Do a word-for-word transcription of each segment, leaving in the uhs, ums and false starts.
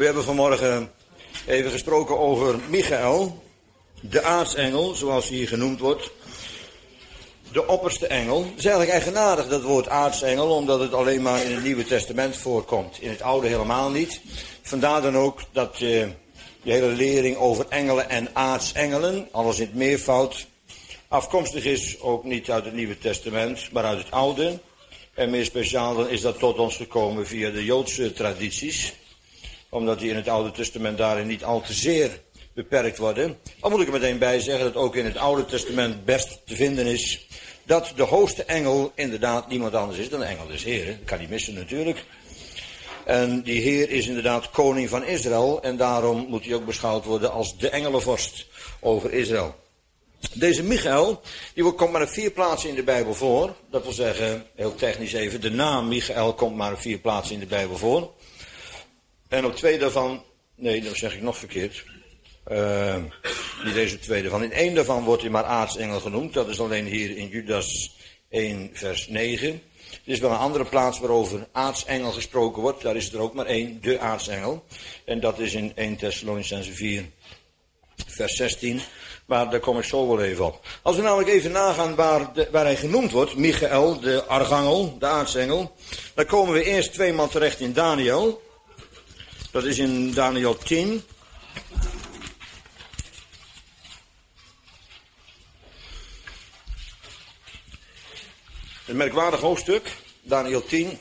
We hebben vanmorgen even gesproken over Michael, de aartsengel, zoals hij hier genoemd wordt. De opperste engel. Het is eigenlijk eigenaardig, dat woord aartsengel, omdat het alleen maar in het Nieuwe Testament voorkomt. In het Oude helemaal niet. Vandaar dan ook dat uh, de hele lering over engelen en aartsengelen, alles in het meervoud, afkomstig is ook niet uit het Nieuwe Testament, maar uit het Oude. En meer speciaal dan is dat tot ons gekomen via de Joodse tradities, omdat die in het Oude Testament daarin niet al te zeer beperkt worden. Al moet ik er meteen bij zeggen dat ook in het Oude Testament best te vinden is dat de hoogste engel inderdaad niemand anders is dan de engel des Heren. Dat kan niet missen natuurlijk. En die Heer is inderdaad koning van Israël en daarom moet hij ook beschouwd worden als de engelenvorst over Israël. Deze Michael, die komt maar op vier plaatsen in de Bijbel voor. Dat wil zeggen, heel technisch even, de naam Michael komt maar op vier plaatsen in de Bijbel voor. En op twee daarvan, nee, dat zeg ik nog verkeerd. Uh, niet deze twee daarvan. In één daarvan wordt hij maar aartsengel genoemd. Dat is alleen hier in Judas één vers negen. Er is wel een andere plaats waarover aartsengel gesproken wordt. Daar is er ook maar één, de aartsengel. En dat is in eerste Thessalonicenzen vier vers zestien. Maar daar kom ik zo wel even op. Als we namelijk even nagaan waar, de, waar hij genoemd wordt, Michael, de archangel, de aartsengel, dan komen we eerst tweemaal terecht in Daniel. Dat is in Daniel tien. Een merkwaardig hoofdstuk, Daniel tien.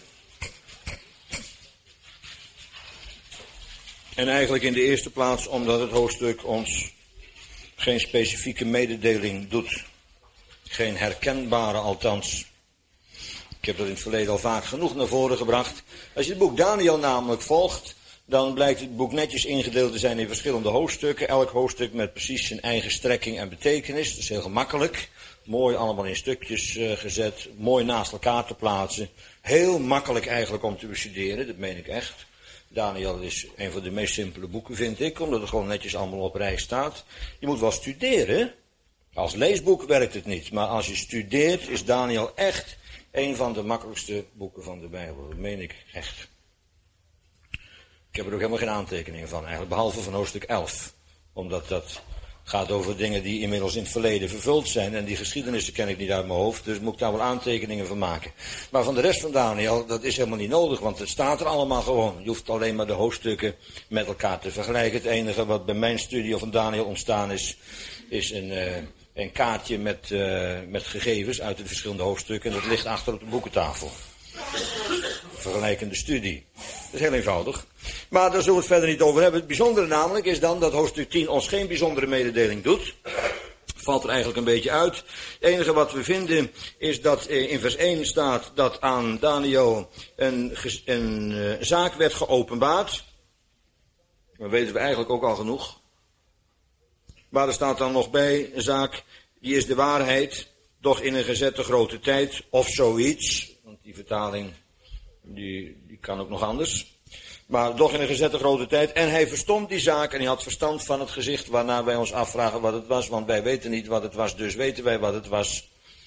En eigenlijk in de eerste plaats omdat het hoofdstuk ons geen specifieke mededeling doet. Geen herkenbare althans. Ik heb dat in het verleden al vaak genoeg naar voren gebracht. Als je het boek Daniel namelijk volgt, dan blijkt het boek netjes ingedeeld te zijn in verschillende hoofdstukken. Elk hoofdstuk met precies zijn eigen strekking en betekenis. Dat is heel gemakkelijk. Mooi allemaal in stukjes uh, gezet. Mooi naast elkaar te plaatsen. Heel makkelijk eigenlijk om te bestuderen, dat meen ik echt. Daniel is een van de meest simpele boeken, vind ik, omdat het gewoon netjes allemaal op rij staat. Je moet wel studeren. Als leesboek werkt het niet, maar als je studeert is Daniel echt een van de makkelijkste boeken van de Bijbel. Dat meen ik echt. Ik heb er ook helemaal geen aantekeningen van eigenlijk, behalve van hoofdstuk elf. Omdat dat gaat over dingen die inmiddels in het verleden vervuld zijn. En die geschiedenissen ken ik niet uit mijn hoofd, dus moet ik daar wel aantekeningen van maken. Maar van de rest van Daniel, dat is helemaal niet nodig, want het staat er allemaal gewoon. Je hoeft alleen maar de hoofdstukken met elkaar te vergelijken. Het enige wat bij mijn studie van Daniel ontstaan is, is een, uh, een kaartje met, uh, met gegevens uit de verschillende hoofdstukken. En dat ligt achter op de boekentafel. Vergelijkende studie. Dat is heel eenvoudig. Maar daar zullen we het verder niet over hebben. Het bijzondere namelijk is dan dat hoofdstuk tien ons geen bijzondere mededeling doet. Valt er eigenlijk een beetje uit. Het enige wat we vinden is dat in vers één staat dat aan Daniel een, een uh, zaak werd geopenbaard. Dat weten we eigenlijk ook al genoeg. Maar er staat dan nog bij een zaak, die is de waarheid, doch in een gezette grote tijd of zoiets. Want die vertaling die, die kan ook nog anders. Maar doch in een gezette grote tijd. En hij verstond die zaak en hij had verstand van het gezicht waarna wij ons afvragen wat het was. Want wij weten niet wat het was, dus weten wij wat het was.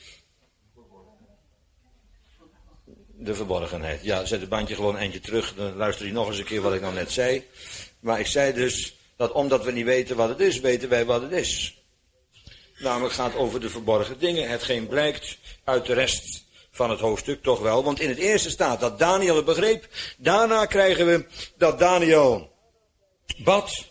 De verborgenheid. Ja, zet het bandje gewoon eentje terug. Dan luister je nog eens een keer wat ik nou net zei. Maar ik zei dus dat omdat we niet weten wat het is, weten wij wat het is. Namelijk gaat over de verborgen dingen. Hetgeen blijkt uit de rest van het hoofdstuk toch wel. Want in het eerste staat dat Daniel het begreep. Daarna krijgen we dat Daniel bad.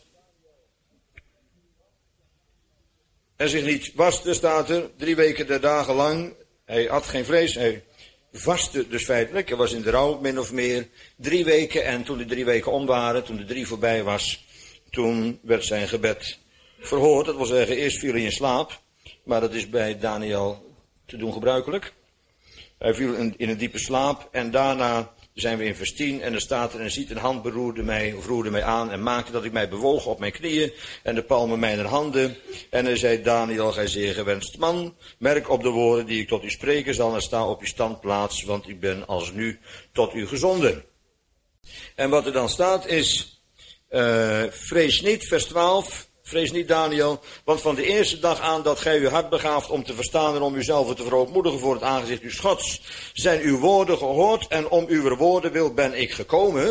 En zich niet waste, staat er. Drie weken der dagen lang. Hij had geen vlees. Hij vastte dus feitelijk. Hij was in de rouw, min of meer. Drie weken. En toen de drie weken om waren, toen de drie voorbij was, toen werd zijn gebed verhoord. Dat wil zeggen, eerst viel hij in slaap. Maar dat is bij Daniel te doen gebruikelijk. Hij viel in, in een diepe slaap en daarna zijn we in vers tien en er staat er en ziet een hand beroerde mij, of roerde mij aan en maakte dat ik mij bewoog op mijn knieën en de palmen mijner handen. En hij zei, Daniel, gij zeer gewenst man, merk op de woorden die ik tot u spreken zal en sta op uw standplaats, want ik ben als nu tot u gezonden. En wat er dan staat is, uh, vrees niet, vers twaalf, vrees niet Daniel, want van de eerste dag aan dat gij uw hart begaaft om te verstaan en om uzelf te verootmoedigen voor het aangezicht uw Gods, zijn uw woorden gehoord en om uw woorden wil ben ik gekomen.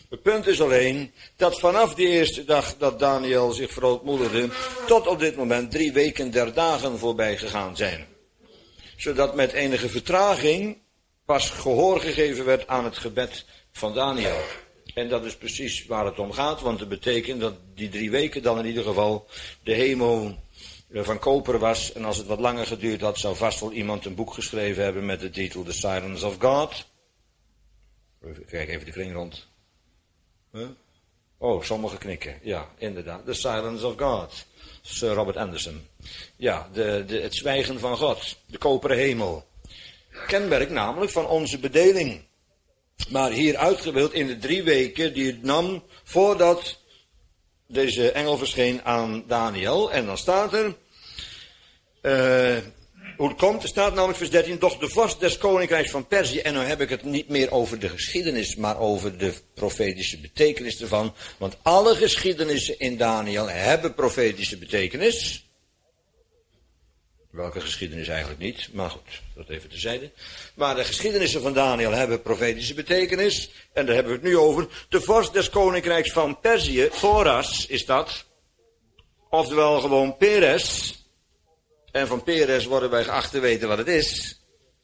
Het punt is alleen dat vanaf die eerste dag dat Daniel zich verootmoedigde, tot op dit moment drie weken der dagen voorbij gegaan zijn. Zodat met enige vertraging pas gehoor gegeven werd aan het gebed van Daniel. En dat is precies waar het om gaat, want het betekent dat die drie weken dan in ieder geval de hemel van koper was. En als het wat langer geduurd had, zou vast wel iemand een boek geschreven hebben met de titel The Silence of God. Kijk even de kring rond. Huh? Oh, sommigen knikken. Ja, inderdaad. The Silence of God. Sir Robert Anderson. Ja, de, de, het zwijgen van God. De koperen hemel. Kenmerk namelijk van onze bedeling. Maar hier uitgebeeld in de drie weken die het nam voordat deze engel verscheen aan Daniel. En dan staat er, uh, hoe het komt, er staat namelijk vers dertien, doch de vorst des koninkrijks van Perzië, en nu heb ik het niet meer over de geschiedenis, maar over de profetische betekenis ervan. Want alle geschiedenissen in Daniel hebben profetische betekenis. Welke geschiedenis eigenlijk niet, maar goed, dat even terzijde. Maar de geschiedenissen van Daniel hebben profetische betekenis. En daar hebben we het nu over. De vorst des koninkrijks van Perzië, Koras is dat. Oftewel gewoon Peres. En van Peres worden wij geacht te weten wat het is.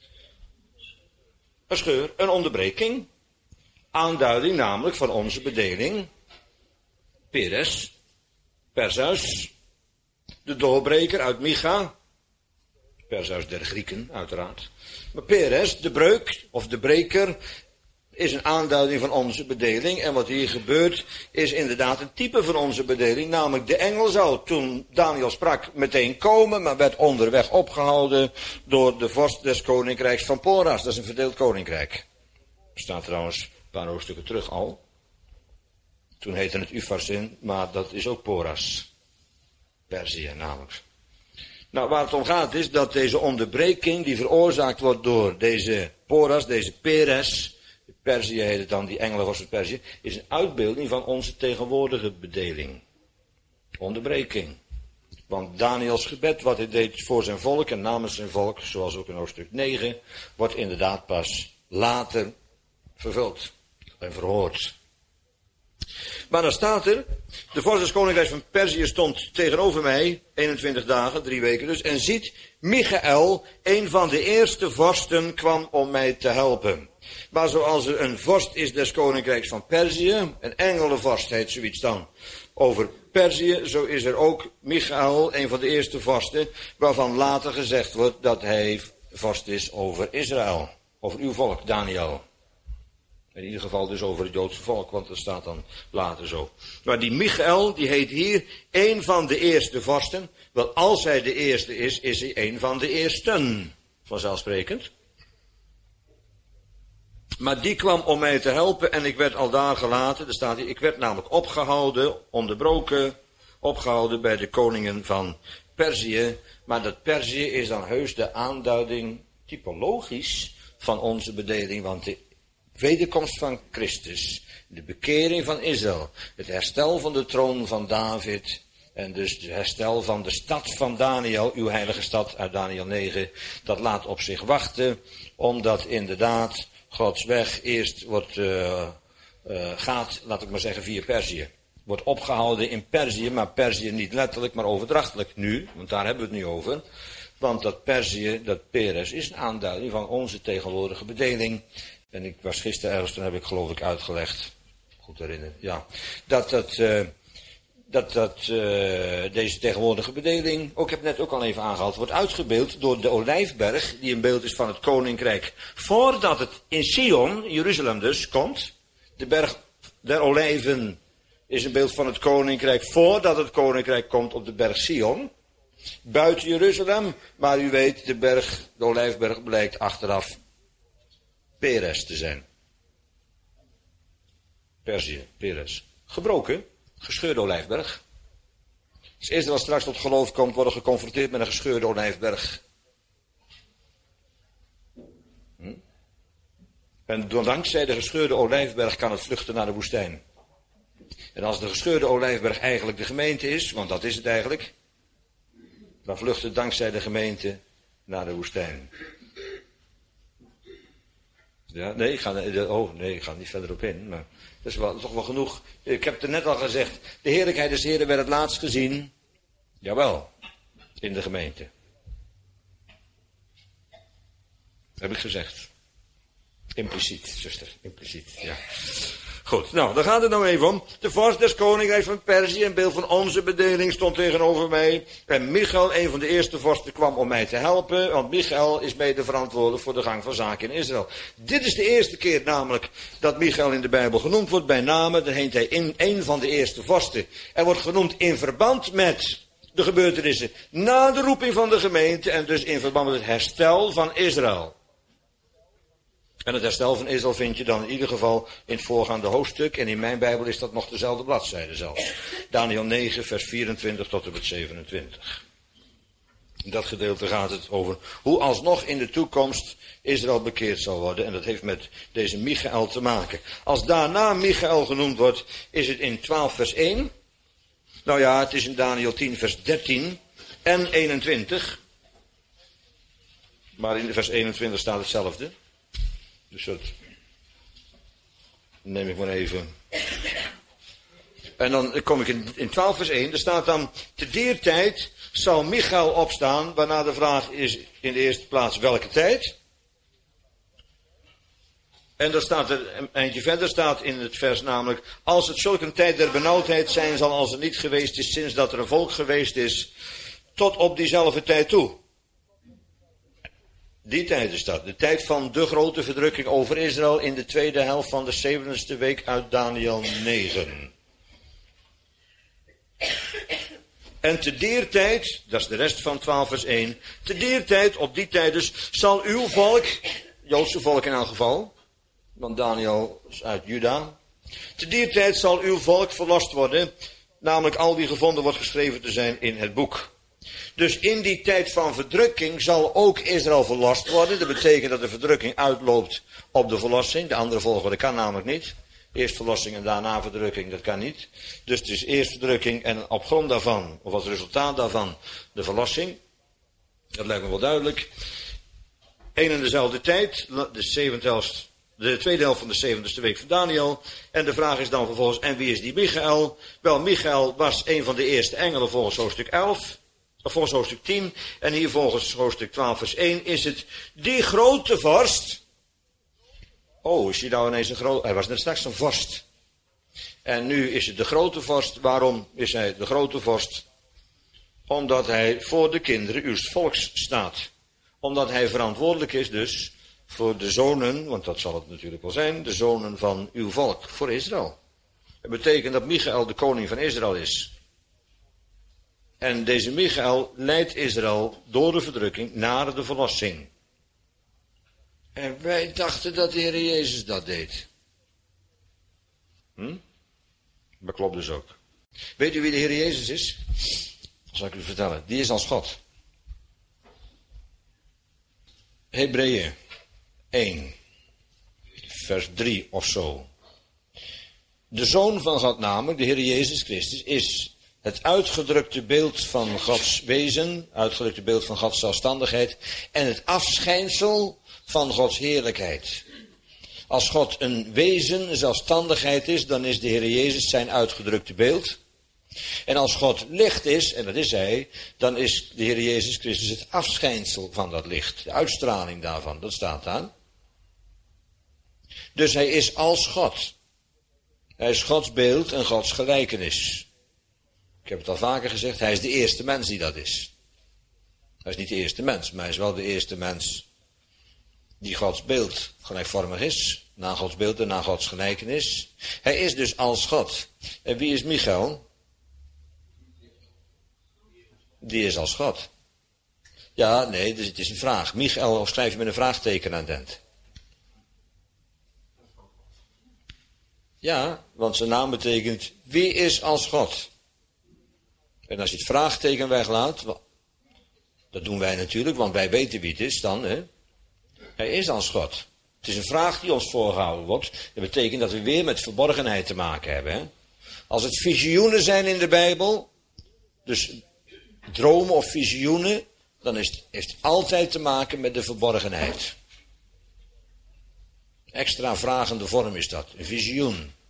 Een scheur, een onderbreking. Aanduiding namelijk van onze bedeling. Peres, Perseus, de doorbreker uit Micha. Perseus der Grieken, uiteraard. Maar Peres, de breuk, of de breker, is een aanduiding van onze bedeling. En wat hier gebeurt, is inderdaad een type van onze bedeling. Namelijk, de engel zou, toen Daniel sprak, meteen komen, maar werd onderweg opgehouden door de vorst des koninkrijks van Poras. Dat is een verdeeld koninkrijk. Er staat trouwens een paar hoofdstukken terug al. Toen heette het Ufarsin, maar dat is ook Poras. Perzië namelijk. Nou, waar het om gaat is dat deze onderbreking die veroorzaakt wordt door deze Poras, deze Peres, Perzië heet het dan, die engelenvorst van Perzië, is een uitbeelding van onze tegenwoordige bedeling. Onderbreking. Want Daniels gebed, wat hij deed voor zijn volk en namens zijn volk, zoals ook in hoofdstuk negen, wordt inderdaad pas later vervuld en verhoord. Maar dan staat er, de vorst des koninkrijks van Perzië stond tegenover mij, eenentwintig dagen, drie weken dus, en ziet, Michael, een van de eerste vorsten, kwam om mij te helpen. Maar zoals er een vorst is des koninkrijks van Perzië, een engelenvorst heet zoiets dan, over Perzië, zo is er ook Michael, een van de eerste vorsten, waarvan later gezegd wordt dat hij vorst is over Israël, over uw volk, Daniel. In ieder geval dus over het Joodse volk, want dat staat dan later zo. Maar die Michael, die heet hier een van de eerste vorsten. Wel, als hij de eerste is, is hij een van de eersten. Vanzelfsprekend. Maar die kwam om mij te helpen en ik werd al daar gelaten. Er staat hier, ik werd namelijk opgehouden, onderbroken, opgehouden bij de koningen van Perzië. Maar dat Perzië is dan heus de aanduiding typologisch van onze bedeling, want de wederkomst van Christus, de bekering van Israël, het herstel van de troon van David en dus het herstel van de stad van Daniel, uw heilige stad uit Daniel negen, dat laat op zich wachten, omdat inderdaad Gods weg eerst wordt, uh, uh, gaat, laat ik maar zeggen, via Perzië. Wordt opgehouden in Perzië, maar Perzië niet letterlijk, maar overdrachtelijk nu, want daar hebben we het nu over. Want dat Perzië, dat Peres, is een aanduiding van onze tegenwoordige bedeling. En ik was gisteren ergens, toen heb ik geloof ik uitgelegd, goed herinneren, ja, dat dat, uh, dat, dat uh, deze tegenwoordige bedeling, ook ik heb het net ook al even aangehaald, wordt uitgebeeld door de Olijfberg, die een beeld is van het koninkrijk. Voordat het in Sion, Jeruzalem dus, komt, de berg der olijven is een beeld van het koninkrijk, voordat het koninkrijk komt op de berg Sion, buiten Jeruzalem, maar u weet, de berg, de Olijfberg blijkt achteraf Peres te zijn. Perzië, Peres. Gebroken, gescheurde olijfberg. Als Israël straks tot geloof komt, worden geconfronteerd met een gescheurde olijfberg. Hm? En dankzij de gescheurde olijfberg kan het vluchten naar de woestijn. En als de gescheurde olijfberg eigenlijk de gemeente is, want dat is het eigenlijk, dan vlucht het dankzij de gemeente naar de woestijn. Ja, nee, ik ga, oh, nee, ik ga niet verder op in. Maar Dat is wel, toch wel genoeg. Ik heb het net al gezegd. De heerlijkheid des Heren werd het laatst gezien. Jawel. In de gemeente. Dat heb ik gezegd. Impliciet, zuster. Impliciet, ja. Goed, nou, daar gaat het nou even om. De vorst des koninkrijks van Perzië, een beeld van onze bedeling, stond tegenover mij. En Michael, een van de eerste vorsten, kwam om mij te helpen. Want Michael is mede verantwoordelijk voor de gang van zaken in Israël. Dit is de eerste keer namelijk dat Michael in de Bijbel genoemd wordt bij name. Dan heet hij in een van de eerste vorsten. Hij wordt genoemd in verband met de gebeurtenissen na de roeping van de gemeente. En dus in verband met het herstel van Israël. En het herstel van Israël vind je dan in ieder geval in het voorgaande hoofdstuk. En in mijn Bijbel is dat nog dezelfde bladzijde zelfs. Daniël negen, vers vierentwintig tot en met zevenentwintig. In dat gedeelte gaat het over hoe alsnog in de toekomst Israël bekeerd zal worden. En dat heeft met deze Michael te maken. Als daarna Michael genoemd wordt, is het in twaalf vers één. Nou ja, het is in Daniël tien vers dertien en eenentwintig. Maar in vers eenentwintig staat hetzelfde. Dus dat neem ik maar even. En dan kom ik in, in twaalf vers één. Er staat dan, te dier tijd zal Michael opstaan. Waarna de vraag is in de eerste plaats welke tijd. En dan staat er, een eindje verder staat in het vers namelijk. Als het zulk een tijd der benauwdheid zijn zal als er niet geweest is sinds dat er een volk geweest is. Tot op diezelfde tijd toe. Die tijd is dat. De tijd van de grote verdrukking over Israël in de tweede helft van de zeventigste week uit Daniël negen. En te dier tijd, dat is de rest van twaalf vers één. Te dier tijd, op die tijd dus, zal uw volk, Joodse volk in elk geval, want Daniël is uit Juda. Te dier tijd zal uw volk verlost worden, namelijk al wie gevonden wordt geschreven te zijn in het boek. Dus in die tijd van verdrukking zal ook Israël verlost worden. Dat betekent dat de verdrukking uitloopt op de verlossing. De andere volgorde kan namelijk niet. Eerst verlossing en daarna verdrukking, dat kan niet. Dus het is eerst verdrukking en op grond daarvan, of als resultaat daarvan, de verlossing. Dat lijkt me wel duidelijk. Eén en dezelfde tijd, de, zevende helft, de tweede helft van de zeventigste week van Daniël. En de vraag is dan vervolgens, en wie is die Michael? Wel, Michael was een van de eerste engelen volgens hoofdstuk elf. Of volgens hoofdstuk tien. En hier volgens hoofdstuk twaalf vers één is het die grote vorst. Oh, is hij nou ineens een grote... Hij was net straks een vorst. En nu is het de grote vorst. Waarom is hij de grote vorst? Omdat hij voor de kinderen uw volks staat. Omdat hij verantwoordelijk is dus voor de zonen, want dat zal het natuurlijk wel zijn, de zonen van uw volk, voor Israël. Het betekent dat Michael de koning van Israël is. En deze Michael leidt Israël door de verdrukking naar de verlossing. En wij dachten dat de Heer Jezus dat deed. Hm? Dat klopt dus ook. Weet u wie de Heer Jezus is? Dat zal ik u vertellen. Die is als God. Hebreeën één, vers drie of zo. De Zoon van God namelijk, de Heer Jezus Christus, is het uitgedrukte beeld van Gods wezen, uitgedrukte beeld van Gods zelfstandigheid en het afschijnsel van Gods heerlijkheid. Als God een wezen, een zelfstandigheid is, dan is de Heer Jezus zijn uitgedrukte beeld. En als God licht is, en dat is hij, dan is de Heer Jezus Christus het afschijnsel van dat licht. De uitstraling daarvan, dat staat daar. Dus hij is als God. Hij is Gods beeld en Gods gelijkenis. Ik heb het al vaker gezegd, hij is de eerste mens die dat is. Hij is niet de eerste mens, maar hij is wel de eerste mens die Gods beeld gelijkvormig is. Naar Gods beeld en naar Gods gelijkenis. Hij is dus als God. En wie is Michael? Die is als God. Ja, nee, dus het is een vraag. Michael, of schrijf je met een vraagteken aan het eind? Ja, want zijn naam betekent, wie is als God? En als je het vraagteken weglaat, dat doen wij natuurlijk, want wij weten wie het is dan, hè? Hij is als God. Het is een vraag die ons voorgehouden wordt. Dat betekent dat we weer met verborgenheid te maken hebben, hè? Als het visioenen zijn in de Bijbel, dus dromen of visioenen, dan is het, heeft het altijd te maken met de verborgenheid. Extra vragende vorm is dat, een visioen.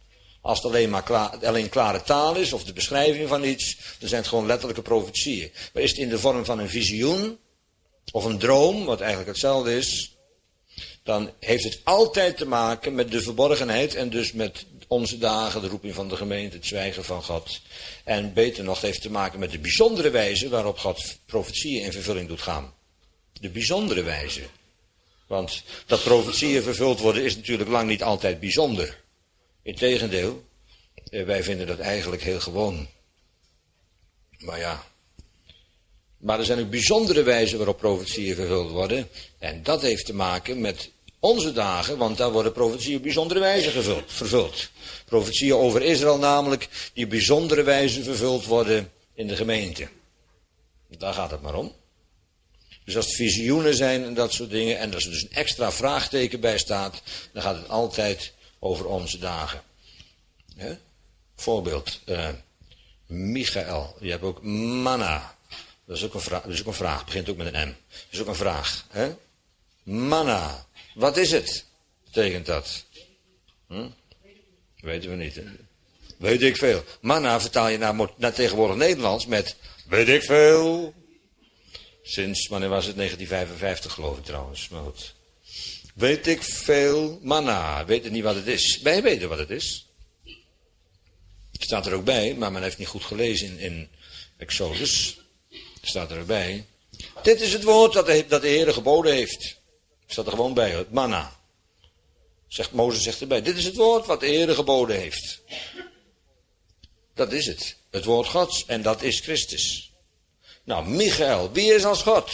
Als het alleen maar klaar, alleen klare taal is, of de beschrijving van iets, dan zijn het gewoon letterlijke profetieën. Maar is het in de vorm van een visioen, of een droom, wat eigenlijk hetzelfde is, dan heeft het altijd te maken met de verborgenheid en dus met onze dagen, de roeping van de gemeente, het zwijgen van God. En beter nog, het heeft te maken met de bijzondere wijze waarop God profetieën in vervulling doet gaan. De bijzondere wijze. Want dat profetieën vervuld worden is natuurlijk lang niet altijd bijzonder. Integendeel, wij vinden dat eigenlijk heel gewoon. Maar ja. Maar er zijn ook bijzondere wijzen waarop profetieën vervuld worden. En dat heeft te maken met onze dagen, want daar worden profetieën op bijzondere wijze gevuld, vervuld. Profetieën over Israël namelijk, die op bijzondere wijze vervuld worden in de gemeente. Daar gaat het maar om. Dus als het visioenen zijn en dat soort dingen, en als er dus een extra vraagteken bij staat, dan gaat het altijd over onze dagen. He? Voorbeeld, uh, Michael, je hebt ook manna. Dat is ook een vraag, dat is ook een vraag, begint ook met een M. Dat is ook een vraag. He? Manna, wat is het? Betekent dat? Hm? Weten we niet. Hè? Weet ik veel. Manna vertaal je naar, naar tegenwoordig Nederlands met weet ik veel. Sinds, wanneer was het? negentien vijfenvijftig geloof ik trouwens. Maar goed. Weet ik veel. Manna. Weet niet wat het is. Wij weten wat het is. Het staat er ook bij, maar men heeft niet goed gelezen in, in Exodus. Het staat er ook bij. Dit is het woord dat de, dat de Heer geboden heeft. Het staat er gewoon bij. Het manna. Zegt, Mozes zegt erbij. Dit is het woord wat de Heer geboden heeft. Dat is het. Het woord Gods. En dat is Christus. Nou, Michael, wie is als God?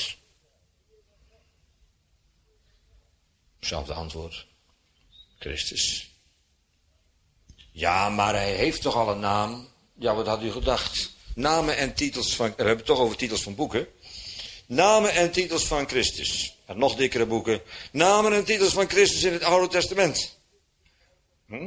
Hetzelfde antwoord. Christus. Ja, maar hij heeft toch al een naam? Ja, wat had u gedacht? Namen en titels van... We hebben het toch over titels van boeken. Namen en titels van Christus. En nog dikkere boeken. Namen en titels van Christus in het Oude Testament. Hm?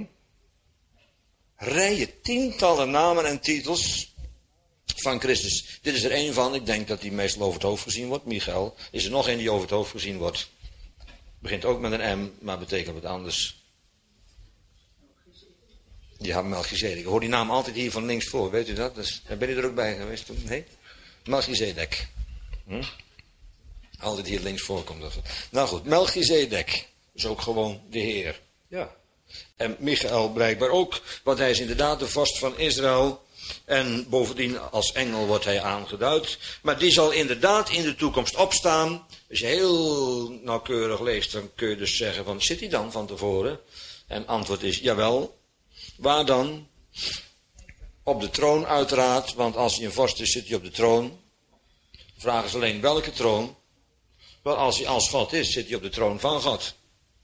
Rijen tientallen namen en titels van Christus. Dit is er één van. Ik denk dat die meestal over het hoofd gezien wordt. Michael. Is er nog één die over het hoofd gezien wordt. Begint ook met een M, maar betekent wat anders. Ja, Melchizedek. Ik hoor die naam altijd hier van links voor. Weet u dat? Dus, ben je er ook bij geweest toen? Nee? Melchizedek. Hm? Altijd hier links voor komt dat. Nou goed, Melchizedek is ook gewoon de Heer. Ja. En Michael blijkbaar ook, want hij is inderdaad de vorst van Israël. En bovendien als engel wordt hij aangeduid. Maar die zal inderdaad in de toekomst opstaan. Als je heel nauwkeurig leest, dan kun je dus zeggen van, zit hij dan van tevoren? En antwoord is, jawel. Waar dan? Op de troon uiteraard, want als hij een vorst is, zit hij op de troon. Vraag is alleen welke troon. Wel, als hij als God is, zit hij op de troon van God.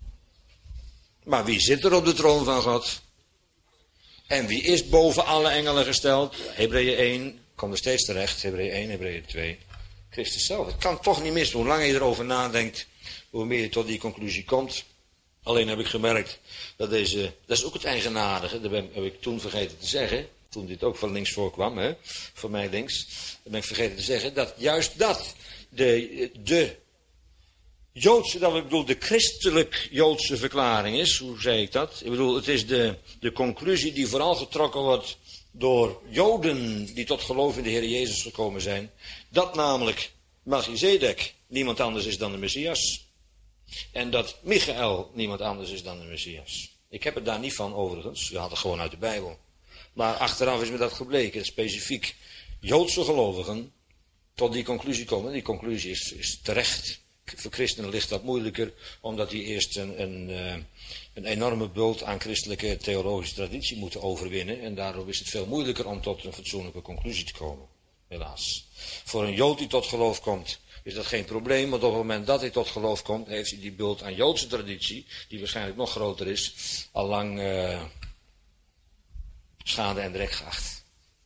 Maar wie zit er op de troon van God? En wie is boven alle engelen gesteld? Hebreeën één, komt er steeds terecht. Hebreeën één, Hebreeën twee. Christus zelf. Het kan toch niet mis. Hoe langer je erover nadenkt, hoe meer je tot die conclusie komt. Alleen heb ik gemerkt dat deze, dat is ook het eigenaardige, dat heb ik toen vergeten te zeggen, toen dit ook van links voorkwam, hè, voor mij links, dan ben ik vergeten te zeggen, dat juist dat, de, de Joodse, dat ik bedoel, de christelijk-Joodse verklaring is, hoe zei ik dat? Ik bedoel, het is de, de conclusie die vooral getrokken wordt door Joden die tot geloof in de Heer Jezus gekomen zijn, dat namelijk Melchizedek niemand anders is dan de Messias. En dat Michael niemand anders is dan de Messias. Ik heb het daar niet van overigens. Je had het gewoon uit de Bijbel. Maar achteraf is me dat gebleken. Specifiek Joodse gelovigen tot die conclusie komen. Die conclusie is, is terecht. Voor christenen ligt dat moeilijker. Omdat die eerst een, een, een enorme bult aan christelijke theologische traditie moeten overwinnen. En daardoor is het veel moeilijker om tot een fatsoenlijke conclusie te komen. Helaas. Voor een Jood die tot geloof komt, is dat geen probleem, want op het moment dat hij tot geloof komt, heeft hij die bult aan Joodse traditie, die waarschijnlijk nog groter is, al lang uh, schade en drek geacht.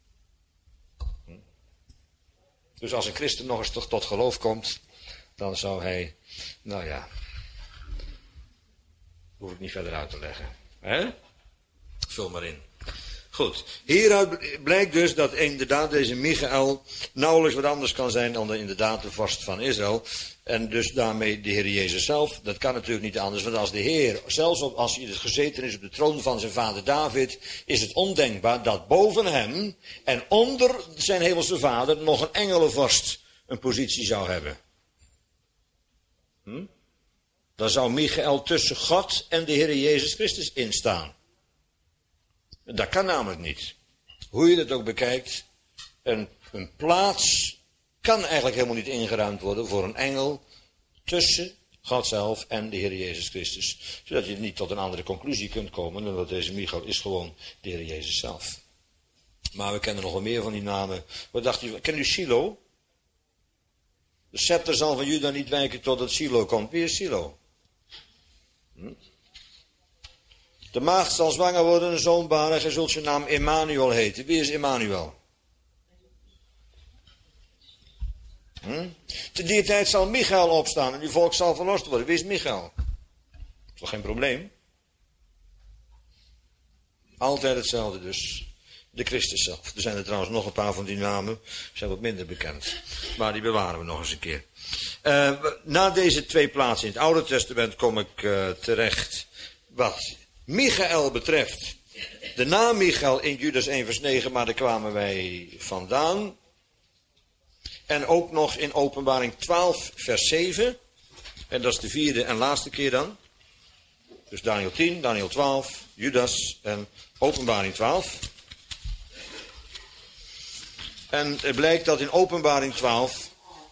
Hm? Dus als een christen nog eens tot, tot geloof komt, dan zou hij, nou ja, hoef ik niet verder uit te leggen. Hè? Vul maar in. Goed, hieruit blijkt dus dat inderdaad deze Michael nauwelijks wat anders kan zijn dan de, inderdaad de vorst van Israël. En dus daarmee de Heer Jezus zelf. Dat kan natuurlijk niet anders, want als de Heer, zelfs als hij gezeten is op de troon van zijn vader David, is het ondenkbaar dat boven hem en onder zijn hemelse vader nog een engelenvorst een positie zou hebben. Hm? Dan zou Michael tussen God en de Heer Jezus Christus instaan. Dat kan namelijk niet. Hoe je het ook bekijkt, een, een plaats kan eigenlijk helemaal niet ingeruimd worden voor een engel tussen God zelf en de Heer Jezus Christus. Zodat je niet tot een andere conclusie kunt komen dan dat deze Michael is gewoon de Heer Jezus zelf. Maar we kennen nog wel meer van die namen. Wat dacht u? Ken u Silo? De scepter zal van Juda niet wijken totdat Silo komt. Wie is Silo? Hm? De maagd zal zwanger worden, een zoon baren, gij zult zijn naam Emmanuel heten. Wie is Emmanuel? Hm? Te die tijd zal Michael opstaan en uw volk zal verlost worden. Wie is Michael? Dat is toch geen probleem? Altijd hetzelfde dus. De Christus zelf. Er zijn er trouwens nog een paar van die namen. Zijn wat minder bekend. Maar die bewaren we nog eens een keer. Uh, na deze twee plaatsen in het Oude Testament kom ik uh, terecht. Wat Michael betreft. De naam Michael in Judas één vers negen. Maar daar kwamen wij vandaan. En ook nog in Openbaring twaalf vers zeven. En dat is de vierde en laatste keer dan. Dus Daniel tien, Daniel twaalf, Judas en Openbaring twaalf. En het blijkt dat in Openbaring twaalf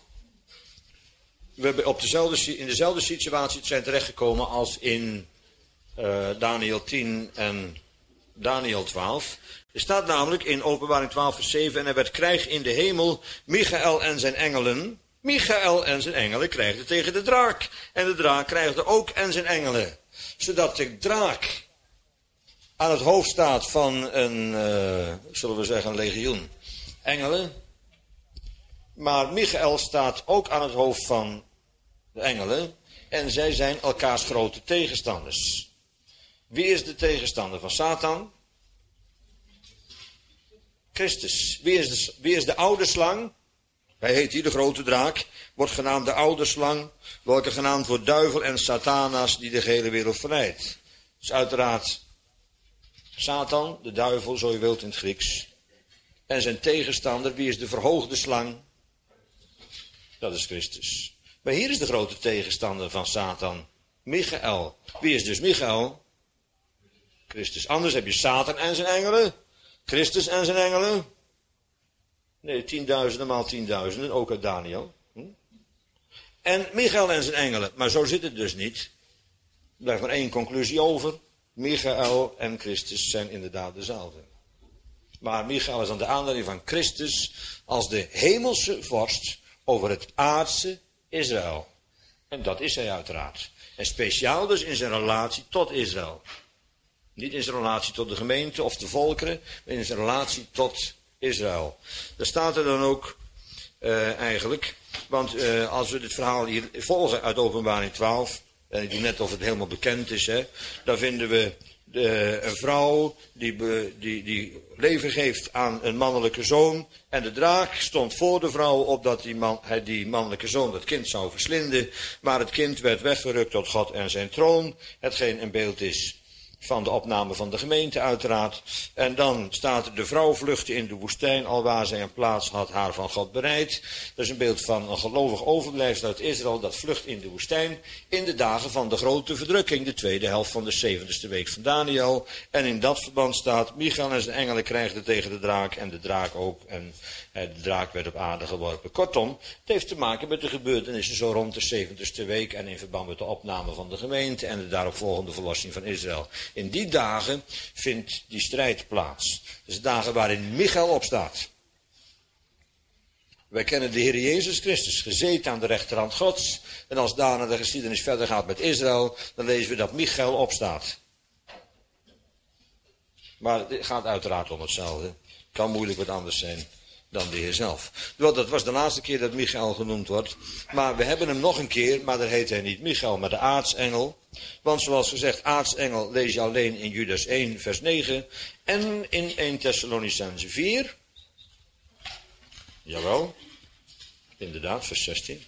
we op dezelfde, in dezelfde situatie zijn terechtgekomen als in uh, Daniel tien en Daniel twaalf. Er staat namelijk in Openbaring twaalf vers zeven, en er werd krijg in de hemel, Michael en zijn engelen. Michael en zijn engelen krijgden tegen de draak. En de draak krijgde ook en zijn engelen. Zodat de draak aan het hoofd staat van een, uh, zullen we zeggen, een legioen engelen. Maar Michael staat ook aan het hoofd van de engelen. En zij zijn elkaars grote tegenstanders. Wie is de tegenstander van Satan? Christus. Wie is de, wie is de oude slang? Hij heet hier de grote draak. Wordt genaamd de oude slang. Welke genaamd wordt duivel en Satanas die de gehele wereld verleidt. Dus uiteraard Satan, de duivel, zo je wilt in het Grieks. En zijn tegenstander, wie is de verhoogde slang? Dat is Christus. Maar hier is de grote tegenstander van Satan. Michael. Wie is dus Michael? Christus. Anders heb je Satan en zijn engelen. Christus en zijn engelen. Nee, tienduizenden maal tienduizenden, ook uit Daniel. Hm? En Michael en zijn engelen. Maar zo zit het dus niet. Er blijft maar één conclusie over. Michael en Christus zijn inderdaad dezelfde. Maar Michael is aan de aanleiding van Christus als de hemelse vorst over het aardse Israël. En dat is hij uiteraard. En speciaal dus in zijn relatie tot Israël. Niet in zijn relatie tot de gemeente of de volkeren, maar in zijn relatie tot Israël. Daar staat er dan ook uh, eigenlijk, want uh, als we dit verhaal hier volgen uit Openbaring twaalf, en ik doe net of het helemaal bekend is, hè, dan vinden we de, een vrouw die, be, die, die leven geeft aan een mannelijke zoon. En de draak stond voor de vrouw opdat die, man, die mannelijke zoon dat kind zou verslinden. Maar het kind werd weggerukt tot God en zijn troon, hetgeen een beeld is van de opname van de gemeente uiteraard. En dan staat er, de vrouw vluchtte in de woestijn, alwaar zij een plaats had haar van God bereid. Dat is een beeld van een gelovig overblijfsel uit Israël dat vlucht in de woestijn in de dagen van de grote verdrukking, de tweede helft van de zeventigste week van Daniel. En in dat verband staat, Michael en zijn engelen krijgden tegen de draak en de draak ook. En de draak werd op aarde geworpen. Kortom, het heeft te maken met de gebeurtenissen zo rond de zeventigste week en in verband met de opname van de gemeente en de daaropvolgende verlossing van Israël. In die dagen vindt die strijd plaats. Dus dagen waarin Michael opstaat. Wij kennen de Heer Jezus Christus, gezeten aan de rechterhand Gods. En als daarna de geschiedenis verder gaat met Israël, dan lezen we dat Michael opstaat. Maar het gaat uiteraard om hetzelfde. Kan moeilijk wat anders zijn. dan de Heer zelf. Dat was de laatste keer dat Michael genoemd wordt. Maar we hebben hem nog een keer, maar daar heet hij niet Michael, maar de aartsengel. Want zoals gezegd, aartsengel lees je alleen in Judas één vers negen. En in eerste Thessalonicenzen vier. Jawel, inderdaad, vers zestien.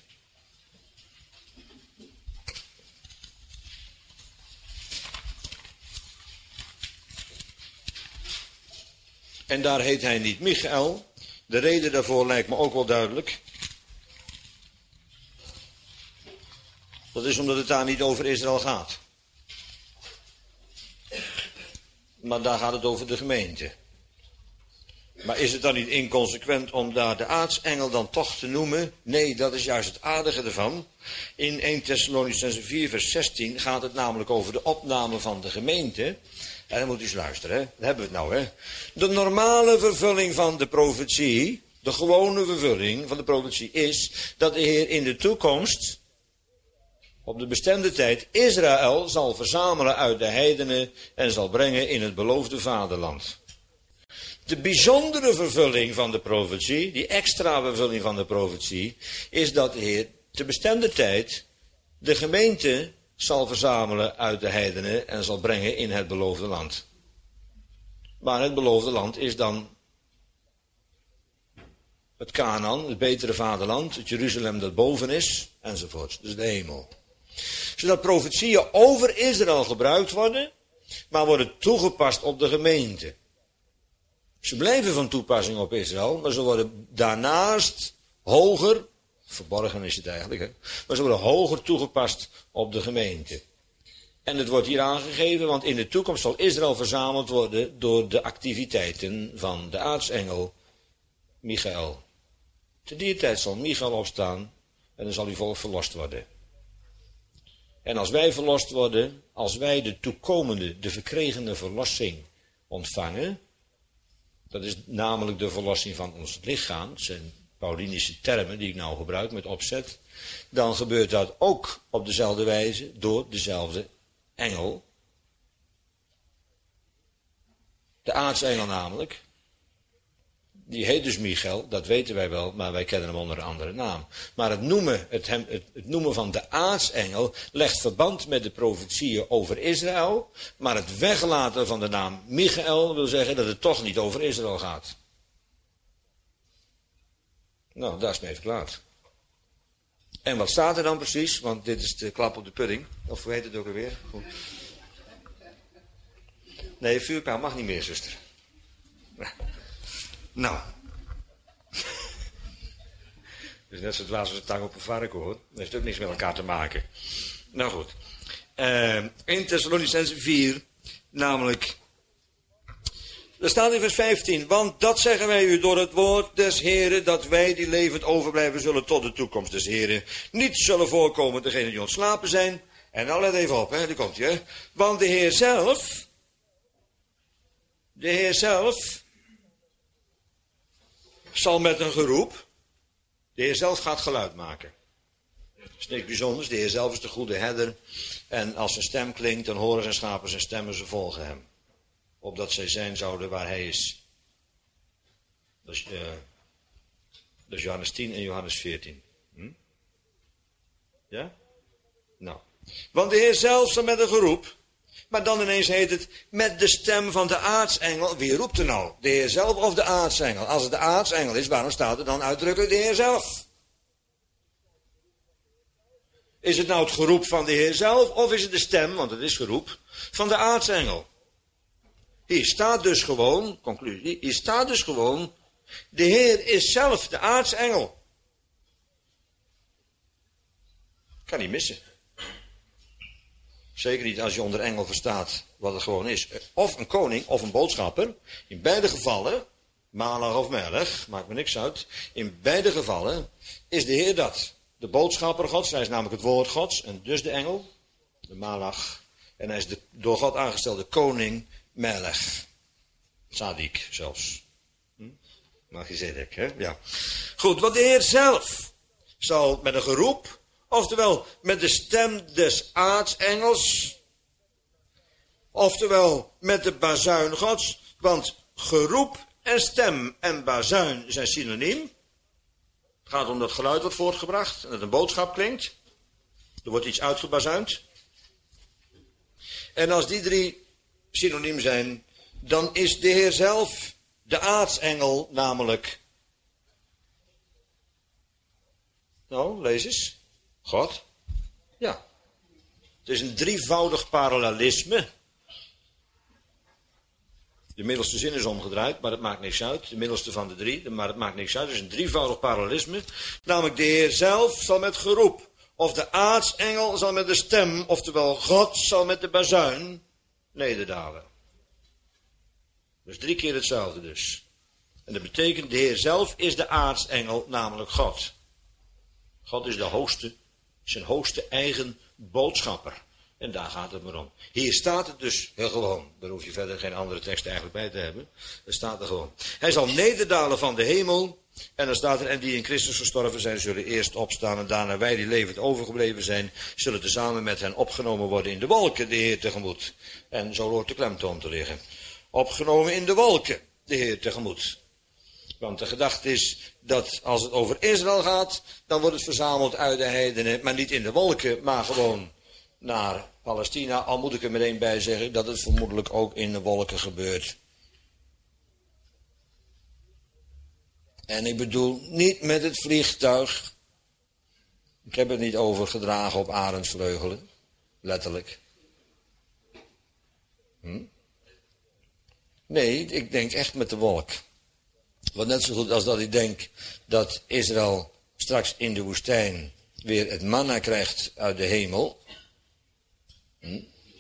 En daar heet hij niet Michael. De reden daarvoor lijkt me ook wel duidelijk. Dat is omdat het daar niet over Israël gaat. Maar daar gaat het over de gemeente. Maar is het dan niet inconsequent om daar de aartsengel dan toch te noemen? Nee, dat is juist het aardige ervan. In eerste Thessalonicenzen vier vers zestien gaat het namelijk over de opname van de gemeente. En dan moet u eens luisteren, hè? Daar hebben we het nou, hè? De normale vervulling van de profetie, de gewone vervulling van de profetie is dat de Heer in de toekomst, op de bestemde tijd, Israël zal verzamelen uit de heidenen en zal brengen in het beloofde vaderland. De bijzondere vervulling van de profetie, die extra vervulling van de profetie, is dat de Heer te bestemde tijd de gemeente zal verzamelen uit de heidenen en zal brengen in het beloofde land. Maar het beloofde land is dan het Kanaan, het betere vaderland, het Jeruzalem dat boven is, enzovoort. Dus de hemel. Zodat profetieën over Israël gebruikt worden, maar worden toegepast op de gemeente. Ze blijven van toepassing op Israël, maar ze worden daarnaast hoger, verborgen is het eigenlijk, hè, maar ze worden hoger toegepast op de gemeente. En het wordt hier aangegeven, want in de toekomst zal Israël verzameld worden door de activiteiten van de aartsengel Michael. Te die tijd zal Michael opstaan en dan zal uw volk verlost worden. En als wij verlost worden, als wij de toekomende, de verkregene verlossing ontvangen, dat is namelijk de verlossing van ons lichaam, het zijn Paulinische termen die ik nou gebruik met opzet, dan gebeurt dat ook op dezelfde wijze door dezelfde engel. De aartsengel namelijk, die heet dus Michael, dat weten wij wel, maar wij kennen hem onder een andere naam. Maar het noemen, het, hem, het, het noemen van de aartsengel legt verband met de profetieën over Israël, maar het weglaten van de naam Michael wil zeggen dat het toch niet over Israël gaat. Nou, daar is mee verklaard. En wat staat er dan precies? Want dit is de klap op de pudding. Of hoe heet het ook alweer? Goed. Nee, vuurpijl mag niet meer, zuster. Nou. Dus net zo dwaas als een tang op een varken, hoor. Dat heeft ook niks met elkaar te maken. Nou goed. Uh, in Thessalonicenzen vier, namelijk, er staat in vers vijftien, want dat zeggen wij u door het woord des Heren, dat wij die levend overblijven zullen tot de toekomst des Heren niet zullen voorkomen degenen die ontslapen zijn. En nou let even op, hè, daar komt hij, hè. Want de Heer zelf, de Heer zelf, zal met een geroep, de Heer zelf gaat geluid maken. Dat is niks bijzonders, de Heer zelf is de goede herder. En als zijn stem klinkt, dan horen zijn schapen zijn stemmen, ze volgen hem. Opdat zij zijn zouden waar hij is. Dat is, uh, dat is Johannes tien en Johannes veertien. Hm? Ja? Nou. Want de Heer zelf zal met een geroep. Maar dan ineens heet het met de stem van de aartsengel. Wie roept er nou? De Heer zelf of de aartsengel? Als het de aartsengel is, waarom staat er dan uitdrukkelijk de Heer zelf? Is het nou het geroep van de Heer zelf of is het de stem, want het is geroep, van de aartsengel? Hier staat dus gewoon, conclusie, hier staat dus gewoon, de Heer is zelf de aartsengel. Kan niet missen. Zeker niet als je onder engel verstaat wat het gewoon is. Of een koning of een boodschapper. In beide gevallen, Malach of Melech, maakt me niks uit. In beide gevallen is de Heer dat. De boodschapper Gods, hij is namelijk het woord Gods. En dus de engel, de Malach. En hij is de door God aangestelde koning Melech. Tzadik zelfs. Hm? Melchizedek, hè? Ja. Goed, want de Heer zelf zal met een geroep, oftewel met de stem des aartsengels, oftewel met de bazuin Gods, want geroep en stem en bazuin zijn synoniem. Het gaat om dat geluid wordt voortgebracht en dat een boodschap klinkt. Er wordt iets uitgebazuind. En als die drie synoniem zijn, dan is de Heer zelf, de aartsengel namelijk. Nou, lees eens. God. Ja. Het is een drievoudig parallelisme. De middelste zin is omgedraaid, maar dat maakt niks uit. De middelste van de drie, maar het maakt niks uit. Het is een drievoudig parallelisme. Namelijk de Heer zelf zal met geroep, of de aartsengel zal met de stem, oftewel God zal met de bazuin nederdalen. Dus drie keer hetzelfde dus. En dat betekent, de Heer zelf is de aartsengel, namelijk God. God is de hoogste, zijn hoogste eigen boodschapper. En daar gaat het maar om. Hier staat het dus heel gewoon. Daar hoef je verder geen andere tekst eigenlijk bij te hebben. Er staat er gewoon. Hij zal nederdalen van de hemel. En dan staat er, en die in Christus gestorven zijn, zullen eerst opstaan. En daarna wij die levend overgebleven zijn, zullen tezamen met hen opgenomen worden in de wolken, de Heer tegemoet. En zo hoort de klemtoon te liggen. Opgenomen in de wolken, de Heer tegemoet. Want de gedachte is dat als het over Israël gaat, dan wordt het verzameld uit de heidenen. Maar niet in de wolken, maar gewoon naar Palestina. Al moet ik er meteen bij zeggen dat het vermoedelijk ook in de wolken gebeurt. En ik bedoel niet met het vliegtuig. Ik heb het niet overgedragen op arendsvleugelen. Letterlijk. Hm? Nee, ik denk echt met de wolk. Want net zo goed als dat ik denk dat Israël straks in de woestijn weer het manna krijgt uit de hemel. Hm?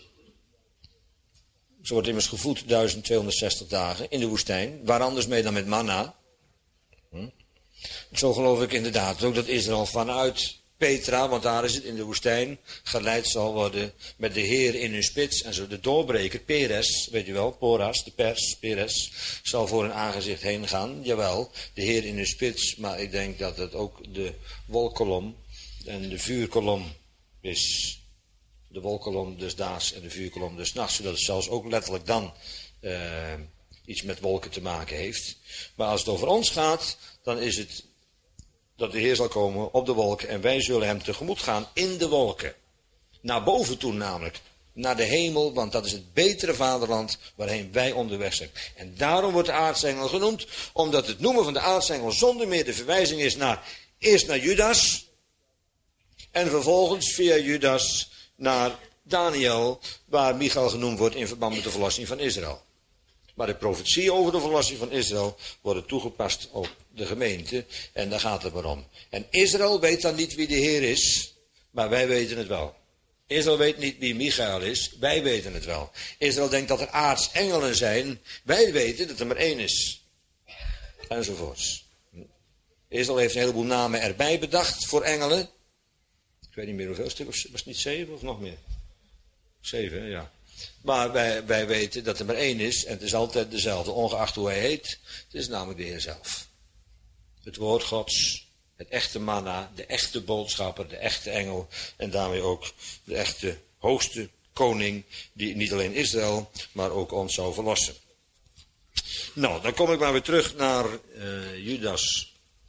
Ze wordt immers gevoed duizend tweehonderdzestig dagen in de woestijn. Waar anders mee dan met manna. Hm? Zo geloof ik inderdaad ook dat Israël vanuit Petra, want daar is het in de woestijn, geleid zal worden met de Heer in hun spits. En zo de doorbreker, Peres, weet je wel, Poras, de pers, Peres, zal voor hun aangezicht heen gaan. Jawel, de Heer in hun spits, maar ik denk dat het ook de wolkolom en de vuurkolom is. De wolkolom des daags en de vuurkolom des nachts, zodat het zelfs ook letterlijk dan uh, iets met wolken te maken heeft. Maar als het over ons gaat, dan is het dat de Heer zal komen op de wolken en wij zullen hem tegemoet gaan in de wolken. Naar boven toe namelijk, naar de hemel, want dat is het betere vaderland waarheen wij onderweg zijn. En daarom wordt de aartsengel genoemd, omdat het noemen van de aartsengel zonder meer de verwijzing is naar, eerst naar Judas en vervolgens via Judas naar Daniel, waar Michael genoemd wordt in verband met de verlossing van Israël. Maar de profetieën over de verlossing van Israël worden toegepast op de gemeente. En daar gaat het maar om. En Israël weet dan niet wie de Heer is. Maar wij weten het wel. Israël weet niet wie Michael is. Wij weten het wel. Israël denkt dat er aartsengelen zijn. Wij weten dat er maar één is. Enzovoorts. Israël heeft een heleboel namen erbij bedacht voor engelen. Ik weet niet meer hoeveel stuk. Was het niet zeven of nog meer? Zeven, ja. Maar wij, wij weten dat er maar één is en het is altijd dezelfde, ongeacht hoe hij heet. Het is namelijk de Heer zelf. Het woord Gods, het echte manna, de echte boodschapper, de echte engel en daarmee ook de echte hoogste koning die niet alleen Israël, maar ook ons zou verlossen. Nou, dan kom ik maar weer terug naar uh, Judas,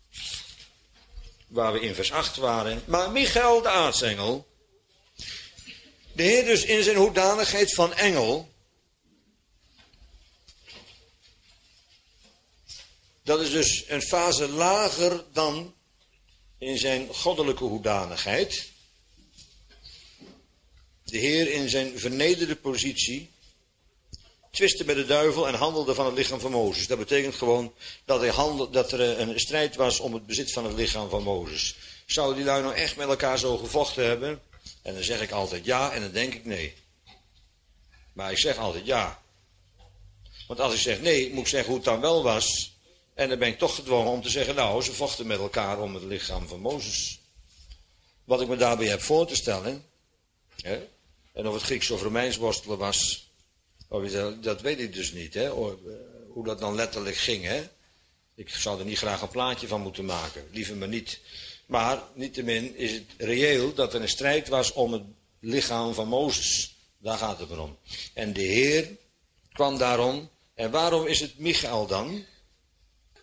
waar we in vers acht waren. Maar Michael, de aartsengel, de Heer dus in zijn hoedanigheid van engel, dat is dus een fase lager dan in zijn goddelijke hoedanigheid. De Heer in zijn vernederde positie twistte met de duivel en handelde van het lichaam van Mozes. Dat betekent gewoon dat, hij handelde, dat er een strijd was om het bezit van het lichaam van Mozes. Zouden die lui nou echt met elkaar zo gevochten hebben? En dan zeg ik altijd ja en dan denk ik nee. Maar ik zeg altijd ja. Want als ik zeg nee, moet ik zeggen hoe het dan wel was. En dan ben ik toch gedwongen om te zeggen, nou, ze vochten met elkaar om het lichaam van Mozes. Wat ik me daarbij heb voor te stellen. Hè? En of het Grieks of Romeins worstelen was, dat weet ik dus niet. Hè? Hoe dat dan letterlijk ging. Hè? Ik zou er niet graag een plaatje van moeten maken. Liever maar niet. Maar niettemin is het reëel dat er een strijd was om het lichaam van Mozes. Daar gaat het maar om. En de Heer kwam daarom. En waarom is het Michael dan?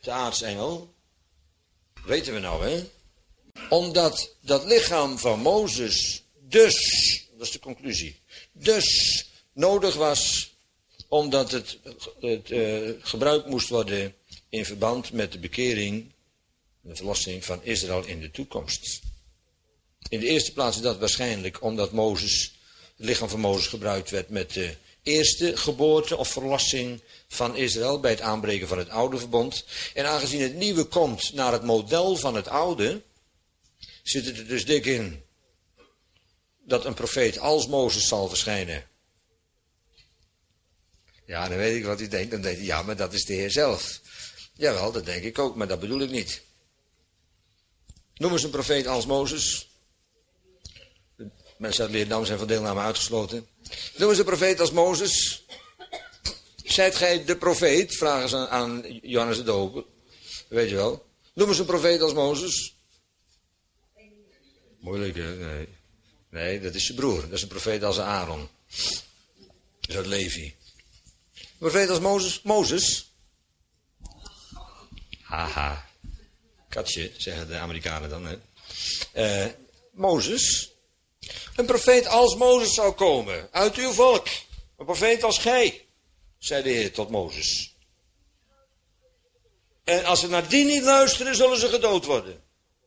de aartsengel? Weten we nou, hè? Omdat dat lichaam van Mozes dus, dat is de conclusie, dus nodig was, omdat het, het uh, gebruikt moest worden in verband met de bekering, de verlossing van Israël in de toekomst. In de eerste plaats is dat waarschijnlijk omdat Mozes, het lichaam van Mozes gebruikt werd met de eerste geboorte of verlossing van Israël bij het aanbreken van het oude verbond. En aangezien het nieuwe komt naar het model van het oude, zit het er dus dik in dat een profeet als Mozes zal verschijnen. Ja, dan weet ik wat u denkt. Dan denkt hij, ja, maar dat is de Heer zelf. Jawel, dat denk ik ook, maar dat bedoel ik niet. Noem eens een profeet als Mozes. De mensen uit Leerdam zijn van deelname uitgesloten. Noem eens een profeet als Mozes. Zijt gij de profeet? Vragen ze aan Johannes de Doper. Weet je wel. Noem eens een profeet als Mozes. Moeilijk, hè? Nee. Nee, dat is zijn broer. Dat is een profeet als Aaron. Dat is uit Levi. Een profeet als Mozes. Mozes. Haha. Katje, zeggen de Amerikanen dan. Hè? Uh, Mozes. Een profeet als Mozes zou komen. Uit uw volk. Een profeet als gij. Zei de Heer tot Mozes. En als ze naar die niet luisteren, zullen ze gedood worden.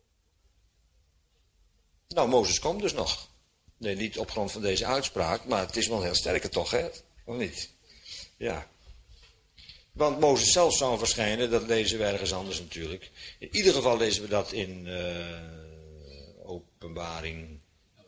Nou, Mozes komt dus nog. Nee, niet op grond van deze uitspraak, maar het is wel een heel sterke toch, hè? Of niet? Ja. Want Mozes zelf zou verschijnen, dat lezen we ergens anders natuurlijk. In ieder geval lezen we dat in uh, Openbaring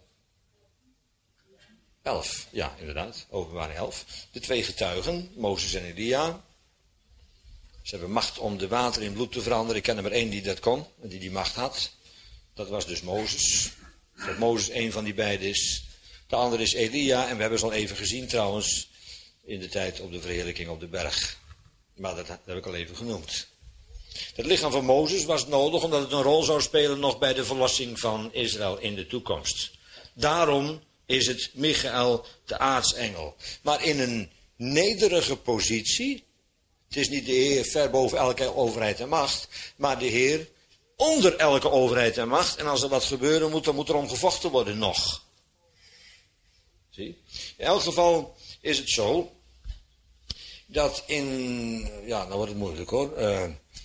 elf. Ja, inderdaad, Openbaring elf. De twee getuigen, Mozes en Elia. Ze hebben macht om de water in bloed te veranderen. Ik ken er maar één die dat kon, en die die macht had. Dat was dus Mozes. Dat Mozes een van die beiden is. De andere is Elia, en we hebben ze al even gezien trouwens, in de tijd op de verheerlijking op de berg. Maar dat, dat heb ik al even genoemd. Het lichaam van Mozes was nodig omdat het een rol zou spelen nog bij de verlossing van Israël in de toekomst. Daarom is het Michael de aartsengel. Maar in een nederige positie. Het is niet de Heer ver boven elke overheid en macht, maar de Heer onder elke overheid en macht. En als er wat gebeuren moet, dan moet er om gevochten worden nog. Zie? In elk geval is het zo dat in... Ja, nou wordt het moeilijk hoor. Uh,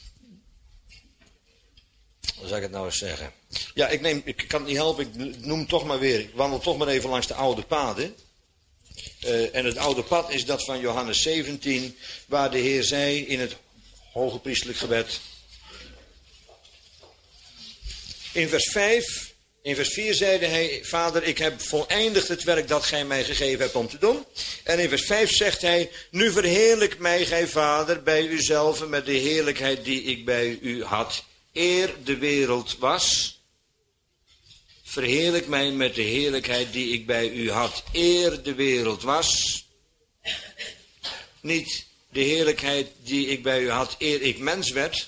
hoe zou ik het nou eens zeggen? Ja, ik, neem, ik kan het niet helpen, ik noem toch maar weer. Ik wandel toch maar even langs de oude paden. Uh, en het oude pad is dat van Johannes zeventien, waar de Heer zei in het hoge priestelijk gebed. In vers vijf, in vers vier zeide hij, Vader, ik heb voleindigd het werk dat gij mij gegeven hebt om te doen. En in vers vijf zegt hij, nu verheerlijk mij, gij Vader, bij uzelf met de heerlijkheid die ik bij u had, eer de wereld was. Verheerlijk mij met de heerlijkheid die ik bij u had, eer de wereld was. Niet de heerlijkheid die ik bij u had, eer ik mens werd.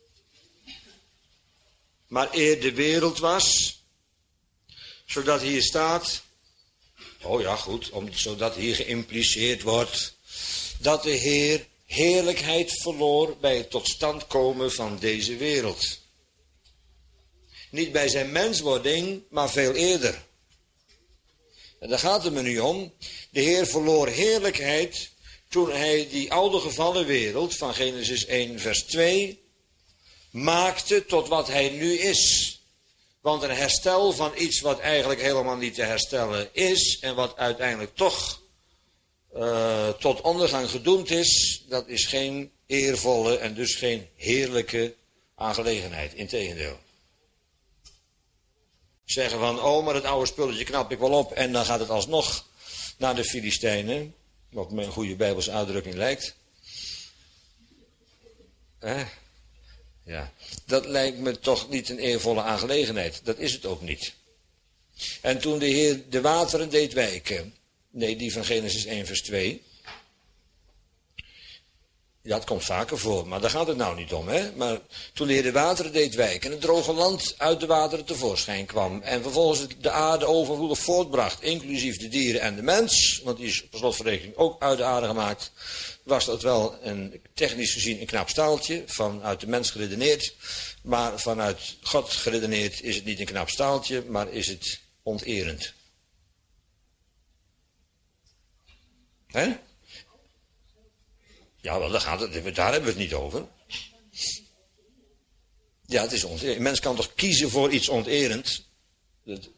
Maar eer de wereld was. Zodat hier staat. Oh ja, goed. Om, zodat hier geïmpliceerd wordt. Dat de Heer heerlijkheid verloor bij het tot stand komen van deze wereld. Niet bij zijn menswording, maar veel eerder. En daar gaat het me nu om. De Heer verloor heerlijkheid toen hij die oude gevallen wereld van Genesis één vers twee maakte tot wat hij nu is. Want een herstel van iets wat eigenlijk helemaal niet te herstellen is en wat uiteindelijk toch uh, tot ondergang gedoemd is, dat is geen eervolle en dus geen heerlijke aangelegenheid. Integendeel. Zeggen van, oh, maar het oude spulletje knap ik wel op en dan gaat het alsnog naar de Filistijnen, wat me een goede Bijbelse uitdrukking lijkt. Eh? Ja, dat lijkt me toch niet een eervolle aangelegenheid. Dat is het ook niet. En toen de Heer de wateren deed wijken, nee, die van Genesis één vers twee, Ja, het komt vaker voor, maar daar gaat het nou niet om, hè. Maar toen de Heer de wateren deed wijken en het droge land uit de wateren tevoorschijn kwam en vervolgens de aarde overvloedig voortbracht, inclusief de dieren en de mens, want die is per slotverrekening ook uit de aarde gemaakt, was dat wel een, technisch gezien een knap staaltje, vanuit de mens geredeneerd, maar vanuit God geredeneerd is het niet een knap staaltje, maar is het onterend. Hè? Ja, wel, daar, gaat het, daar hebben we het niet over. Ja, het is onterend. Een mens kan toch kiezen voor iets onterend? Dat...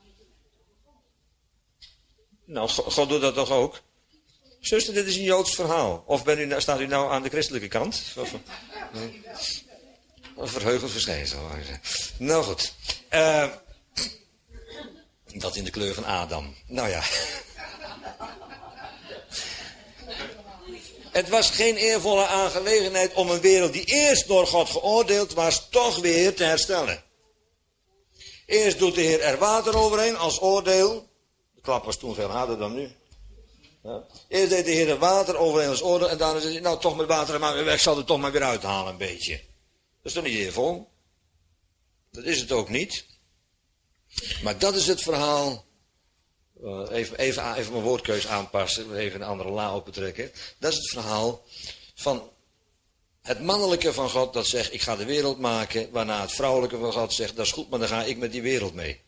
Nou, God doet dat toch ook? Zuster, dit is een Joods verhaal. Of ben u, staat u nou aan de christelijke kant? Of, nee. Een verheugend verschijnsel. Nou goed. Uh, dat in de kleur van Adam. Nou ja. Het was geen eervolle aangelegenheid om een wereld die eerst door God geoordeeld was, toch weer te herstellen. Eerst doet de Heer er water overheen als oordeel. De klap was toen veel harder dan nu. Ja. Eerst deed de Heer er water overheen als oordeel en daarna zei hij, nou toch met water maar weer weg, zal het toch maar weer uithalen een beetje. Dat is toch niet eervol? Dat is het ook niet. Maar dat is het verhaal. Uh, even, even, even mijn woordkeus aanpassen, even een andere la op betrekken. Dat is het verhaal van het mannelijke van God dat zegt, ik ga de wereld maken, waarna het vrouwelijke van God zegt, dat is goed, maar dan ga ik met die wereld mee.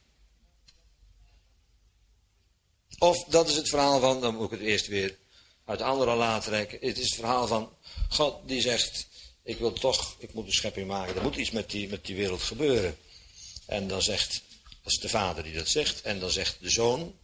Of dat is het verhaal van, dan moet ik het eerst weer uit de andere la trekken. Het is het verhaal van God die zegt, ik wil toch, ik moet de schepping maken, er moet iets met die, met die wereld gebeuren. En dan zegt, dat is de vader die dat zegt, en dan zegt de zoon,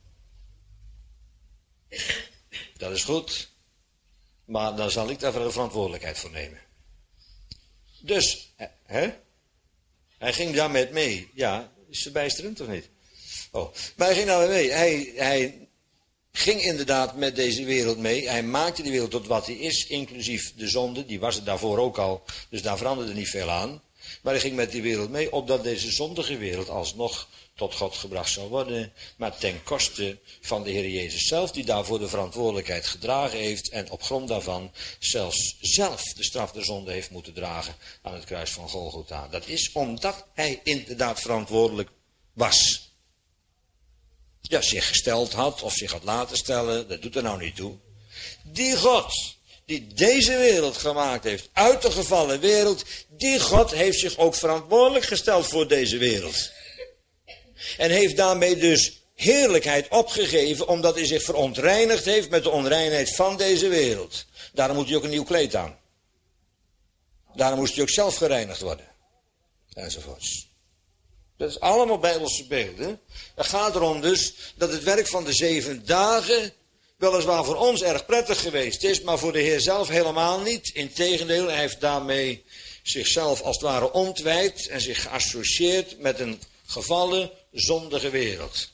dat is goed, maar dan zal ik daar de verantwoordelijkheid voor nemen. Dus, hè? Hij ging daarmee mee. Ja, is verbijsterend of niet? Oh, maar hij ging daarmee mee. Hij, hij ging inderdaad met deze wereld mee. Hij maakte die wereld tot wat hij is, inclusief de zonde. Die was het daarvoor ook al, dus daar veranderde niet veel aan. Maar hij ging met die wereld mee, opdat deze zondige wereld alsnog tot God gebracht zou worden, maar ten koste van de Heer Jezus zelf, die daarvoor de verantwoordelijkheid gedragen heeft en op grond daarvan zelfs zelf de straf der zonde heeft moeten dragen aan het kruis van Golgotha. Dat is omdat hij inderdaad verantwoordelijk was. Ja, zich gesteld had of zich had laten stellen, dat doet er nou niet toe. Die God die deze wereld gemaakt heeft, uit de gevallen wereld, die God heeft zich ook verantwoordelijk gesteld voor deze wereld. En heeft daarmee dus heerlijkheid opgegeven, omdat hij zich verontreinigd heeft met de onreinheid van deze wereld. Daarom moet hij ook een nieuw kleed aan. Daarom moest hij ook zelf gereinigd worden. Enzovoorts. Dat is allemaal Bijbelse beelden. Het gaat erom dus dat het werk van de zeven dagen weliswaar voor ons erg prettig geweest is, maar voor de Heer zelf helemaal niet. Integendeel, hij heeft daarmee zichzelf als het ware ontwijd en zich geassocieerd met een gevallen, zondige wereld.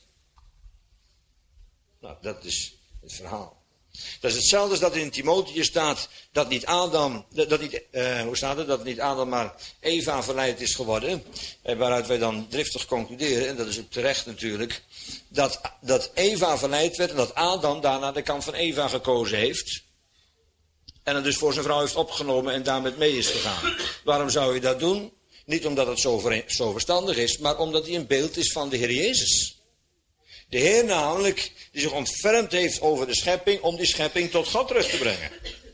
Nou, dat is het verhaal. Dat is hetzelfde als dat in Timotheus staat, dat niet Adam, dat niet, uh, hoe staat het, dat niet Adam maar Eva verleid is geworden. En waaruit wij dan driftig concluderen, en dat is ook terecht natuurlijk, dat, dat Eva verleid werd en dat Adam daarna de kant van Eva gekozen heeft. En het dus voor zijn vrouw heeft opgenomen en daarmee mee is gegaan. Waarom zou je dat doen? Niet omdat het zo, ver, zo verstandig is, maar omdat hij een beeld is van de Heer Jezus. De Heer namelijk, die zich ontfermd heeft over de schepping, om die schepping tot God terug te brengen.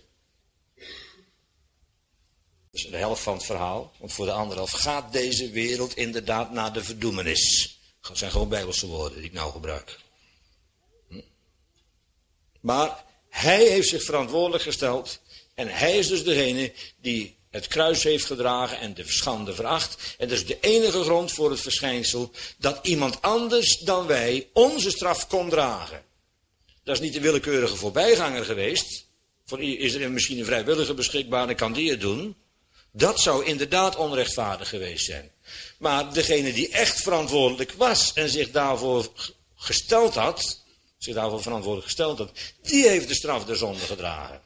Dat is de helft van het verhaal, want voor de andere helft gaat deze wereld inderdaad naar de verdoemenis. Dat zijn gewoon Bijbelse woorden die ik nou gebruik. Hm? Maar hij heeft zich verantwoordelijk gesteld en hij is dus degene die het kruis heeft gedragen en de schande veracht. En dat is de enige grond voor het verschijnsel dat iemand anders dan wij onze straf kon dragen. Dat is niet de willekeurige voorbijganger geweest. Voor is er misschien een vrijwillige beschikbaar en kan die het doen. Dat zou inderdaad onrechtvaardig geweest zijn. Maar degene die echt verantwoordelijk was en zich daarvoor gesteld had, zich daarvoor verantwoordelijk gesteld had, die heeft de straf der zonde gedragen.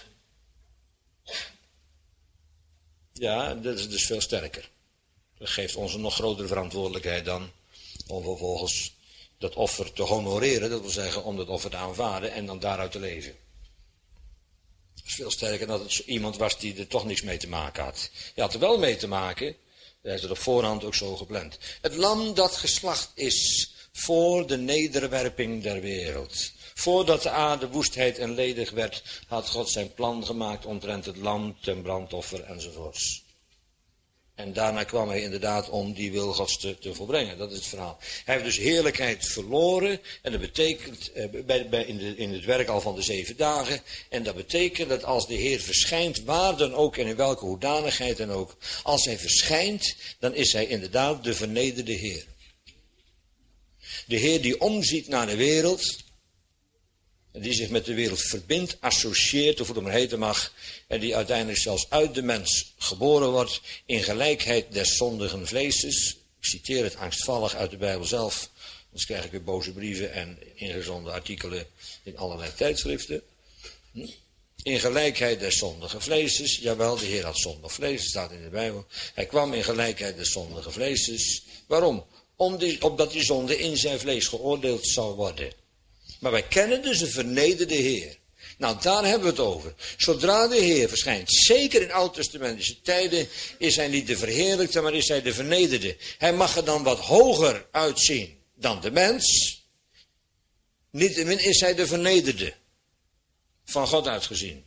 Ja, dat is dus veel sterker. Dat geeft ons een nog grotere verantwoordelijkheid dan om vervolgens dat offer te honoreren. Dat wil zeggen om dat offer te aanvaarden en dan daaruit te leven. is veel sterker dan dat het iemand was die er toch niks mee te maken had. Hij had er wel mee te maken. Hij heeft het op voorhand ook zo gepland. Het lam dat geslacht is voor de nederwerping der wereld. Voordat de aarde woestheid en ledig werd, had God zijn plan gemaakt omtrent het lam, ten brandoffer enzovoorts. En daarna kwam hij inderdaad om die wil Gods te, te volbrengen. Dat is het verhaal. Hij heeft dus heerlijkheid verloren. En dat betekent, eh, bij, bij, in, de, in het werk al van de zeven dagen. En dat betekent dat als de Heer verschijnt, waar dan ook en in welke hoedanigheid dan ook. Als hij verschijnt, dan is hij inderdaad de vernederde Heer. De Heer die omziet naar de wereld. En die zich met de wereld verbindt, associeert, of hoe het maar heten mag. En die uiteindelijk zelfs uit de mens geboren wordt. In gelijkheid des zondigen vleeses. Ik citeer het angstvallig uit de Bijbel zelf. Anders krijg ik weer boze brieven en ingezonden artikelen in allerlei tijdschriften. In gelijkheid des zondigen vleeses. Jawel, de Heer had zondig vlees, staat in de Bijbel. Hij kwam in gelijkheid des zondigen vleeses. Waarom? Om die, opdat die zonde in zijn vlees geoordeeld zou worden. Maar wij kennen dus een vernederde Heer. Nou, daar hebben we het over. Zodra de Heer verschijnt, zeker in oud-testamentische tijden, is hij niet de verheerlijkte, maar is hij de vernederde. Hij mag er dan wat hoger uitzien dan de mens. Niettemin is hij de vernederde. Van God uitgezien.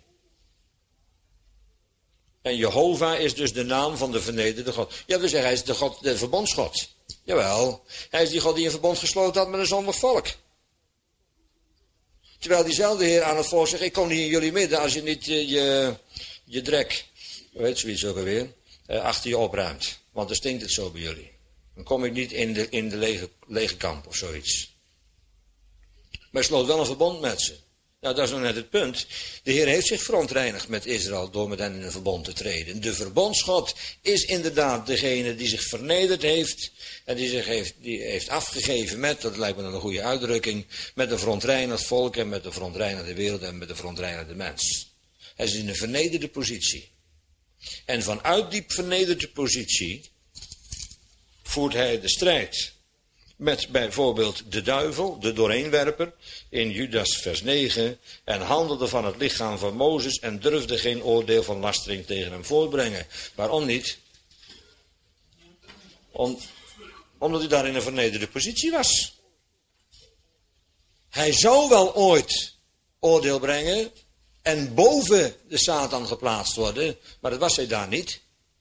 En Jehovah is dus de naam van de vernederde God. Ja, we zeggen hij is de, God, de verbondsgod. Jawel, hij is die God die een verbond gesloten had met een zondig volk. Terwijl diezelfde Heer aan het volk zegt, ik kom niet in jullie midden als je niet uh, je, je drek, hoe heet zoiets ook alweer, uh, achter je opruimt. Want dan stinkt het zo bij jullie. Dan kom ik niet in de, in de lege, lege kamp of zoiets. Maar hij sloot wel een verbond met ze. Nou, dat is nog net het punt. De Heer heeft zich verontreinigd met Israël door met hen in een verbond te treden. De verbondsgod is inderdaad degene die zich vernederd heeft. En die zich heeft, die heeft afgegeven met, dat lijkt me dan een goede uitdrukking, met een verontreinigd volk en met een verontreinigde wereld en met een verontreinigde mens. Hij is in een vernederde positie. En vanuit die vernederde positie voert hij de strijd. Met bijvoorbeeld de duivel, de doorheenwerper, in Judas vers negen. En handelde van het lichaam van Mozes en durfde geen oordeel van lastering tegen hem voortbrengen. Waarom niet? Om, omdat hij daar in een vernederde positie was. Hij zou wel ooit oordeel brengen en boven de Satan geplaatst worden, maar dat was hij daar niet.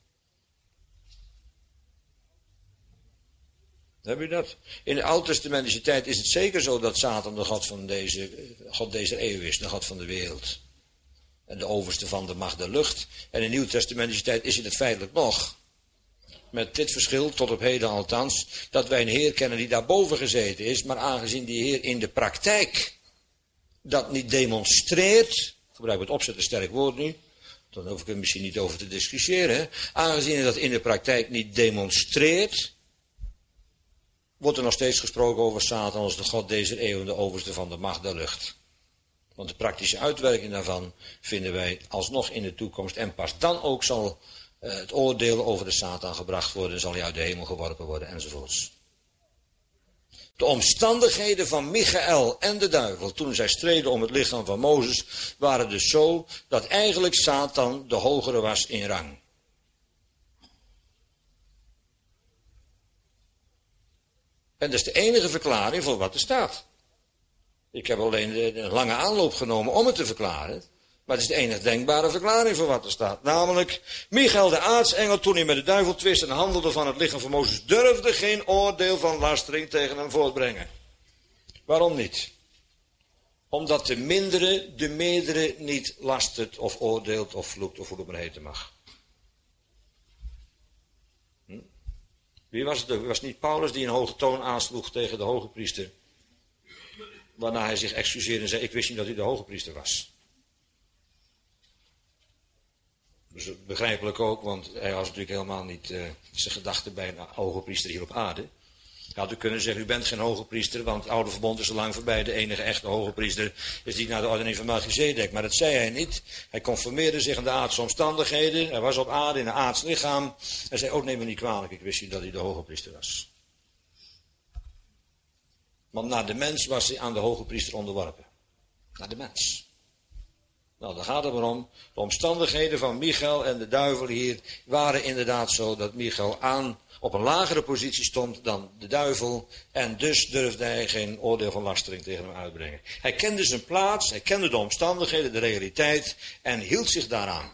Heb je dat? In de oud-testamentische tijd is het zeker zo dat Satan de God van deze, God deze eeuw is, de God van de wereld. En de overste van de macht der lucht. En in de nieuw-testamentische tijd is het het feitelijk nog. Met dit verschil, tot op heden althans, dat wij een Heer kennen die daarboven gezeten is. Maar aangezien die Heer in de praktijk dat niet demonstreert, gebruik het opzetten sterk woord nu, dan hoef ik er misschien niet over te discussiëren. Aangezien hij dat in de praktijk niet demonstreert, wordt er nog steeds gesproken over Satan als de God deze eeuw en de overste van de macht der lucht. Want de praktische uitwerking daarvan vinden wij alsnog in de toekomst. En pas dan ook zal uh, het oordeel over de Satan gebracht worden, zal hij uit de hemel geworpen worden enzovoorts. De omstandigheden van Michaël en de duivel toen zij streden om het lichaam van Mozes waren dus zo dat eigenlijk Satan de hogere was in rang. En dat is de enige verklaring voor wat er staat. Ik heb alleen een lange aanloop genomen om het te verklaren. Maar het is de enige denkbare verklaring voor wat er staat. Namelijk, Michaël de aartsengel, toen hij met de duivel twist en handelde van het lichaam van Mozes, durfde geen oordeel van lastering tegen hem voortbrengen. Waarom niet? Omdat de mindere de meerdere niet lastert of oordeelt of vloekt of hoe het maar heten mag. Hm? Wie was het? Het was niet Paulus die een hoge toon aansloeg tegen de hoge priester. Waarna hij zich excuseerde en zei, ik wist niet dat hij de hoge priester was. Dus begrijpelijk ook, want hij was natuurlijk helemaal niet uh, zijn gedachte bij een hoge priester hier op aarde. Hij had u kunnen zeggen, u bent geen hoge priester, want het oude verbond is al lang voorbij. De enige echte hoge priester is die naar de ordening van Melchizedek. Maar dat zei hij niet. Hij conformeerde zich aan de aardse omstandigheden. Hij was op aarde in een aards lichaam. Hij zei, oh neem me niet kwalijk, ik wist niet dat hij de hoge priester was. Want naar de mens was hij aan de hoge priester onderworpen. Naar de mens. Nou, daar gaat het maar om. De omstandigheden van Michael en de duivel hier waren inderdaad zo dat Michael aan op een lagere positie stond dan de duivel. En dus durfde hij geen oordeel van lastering tegen hem uitbrengen. Hij kende zijn plaats, hij kende de omstandigheden, de realiteit en hield zich daaraan.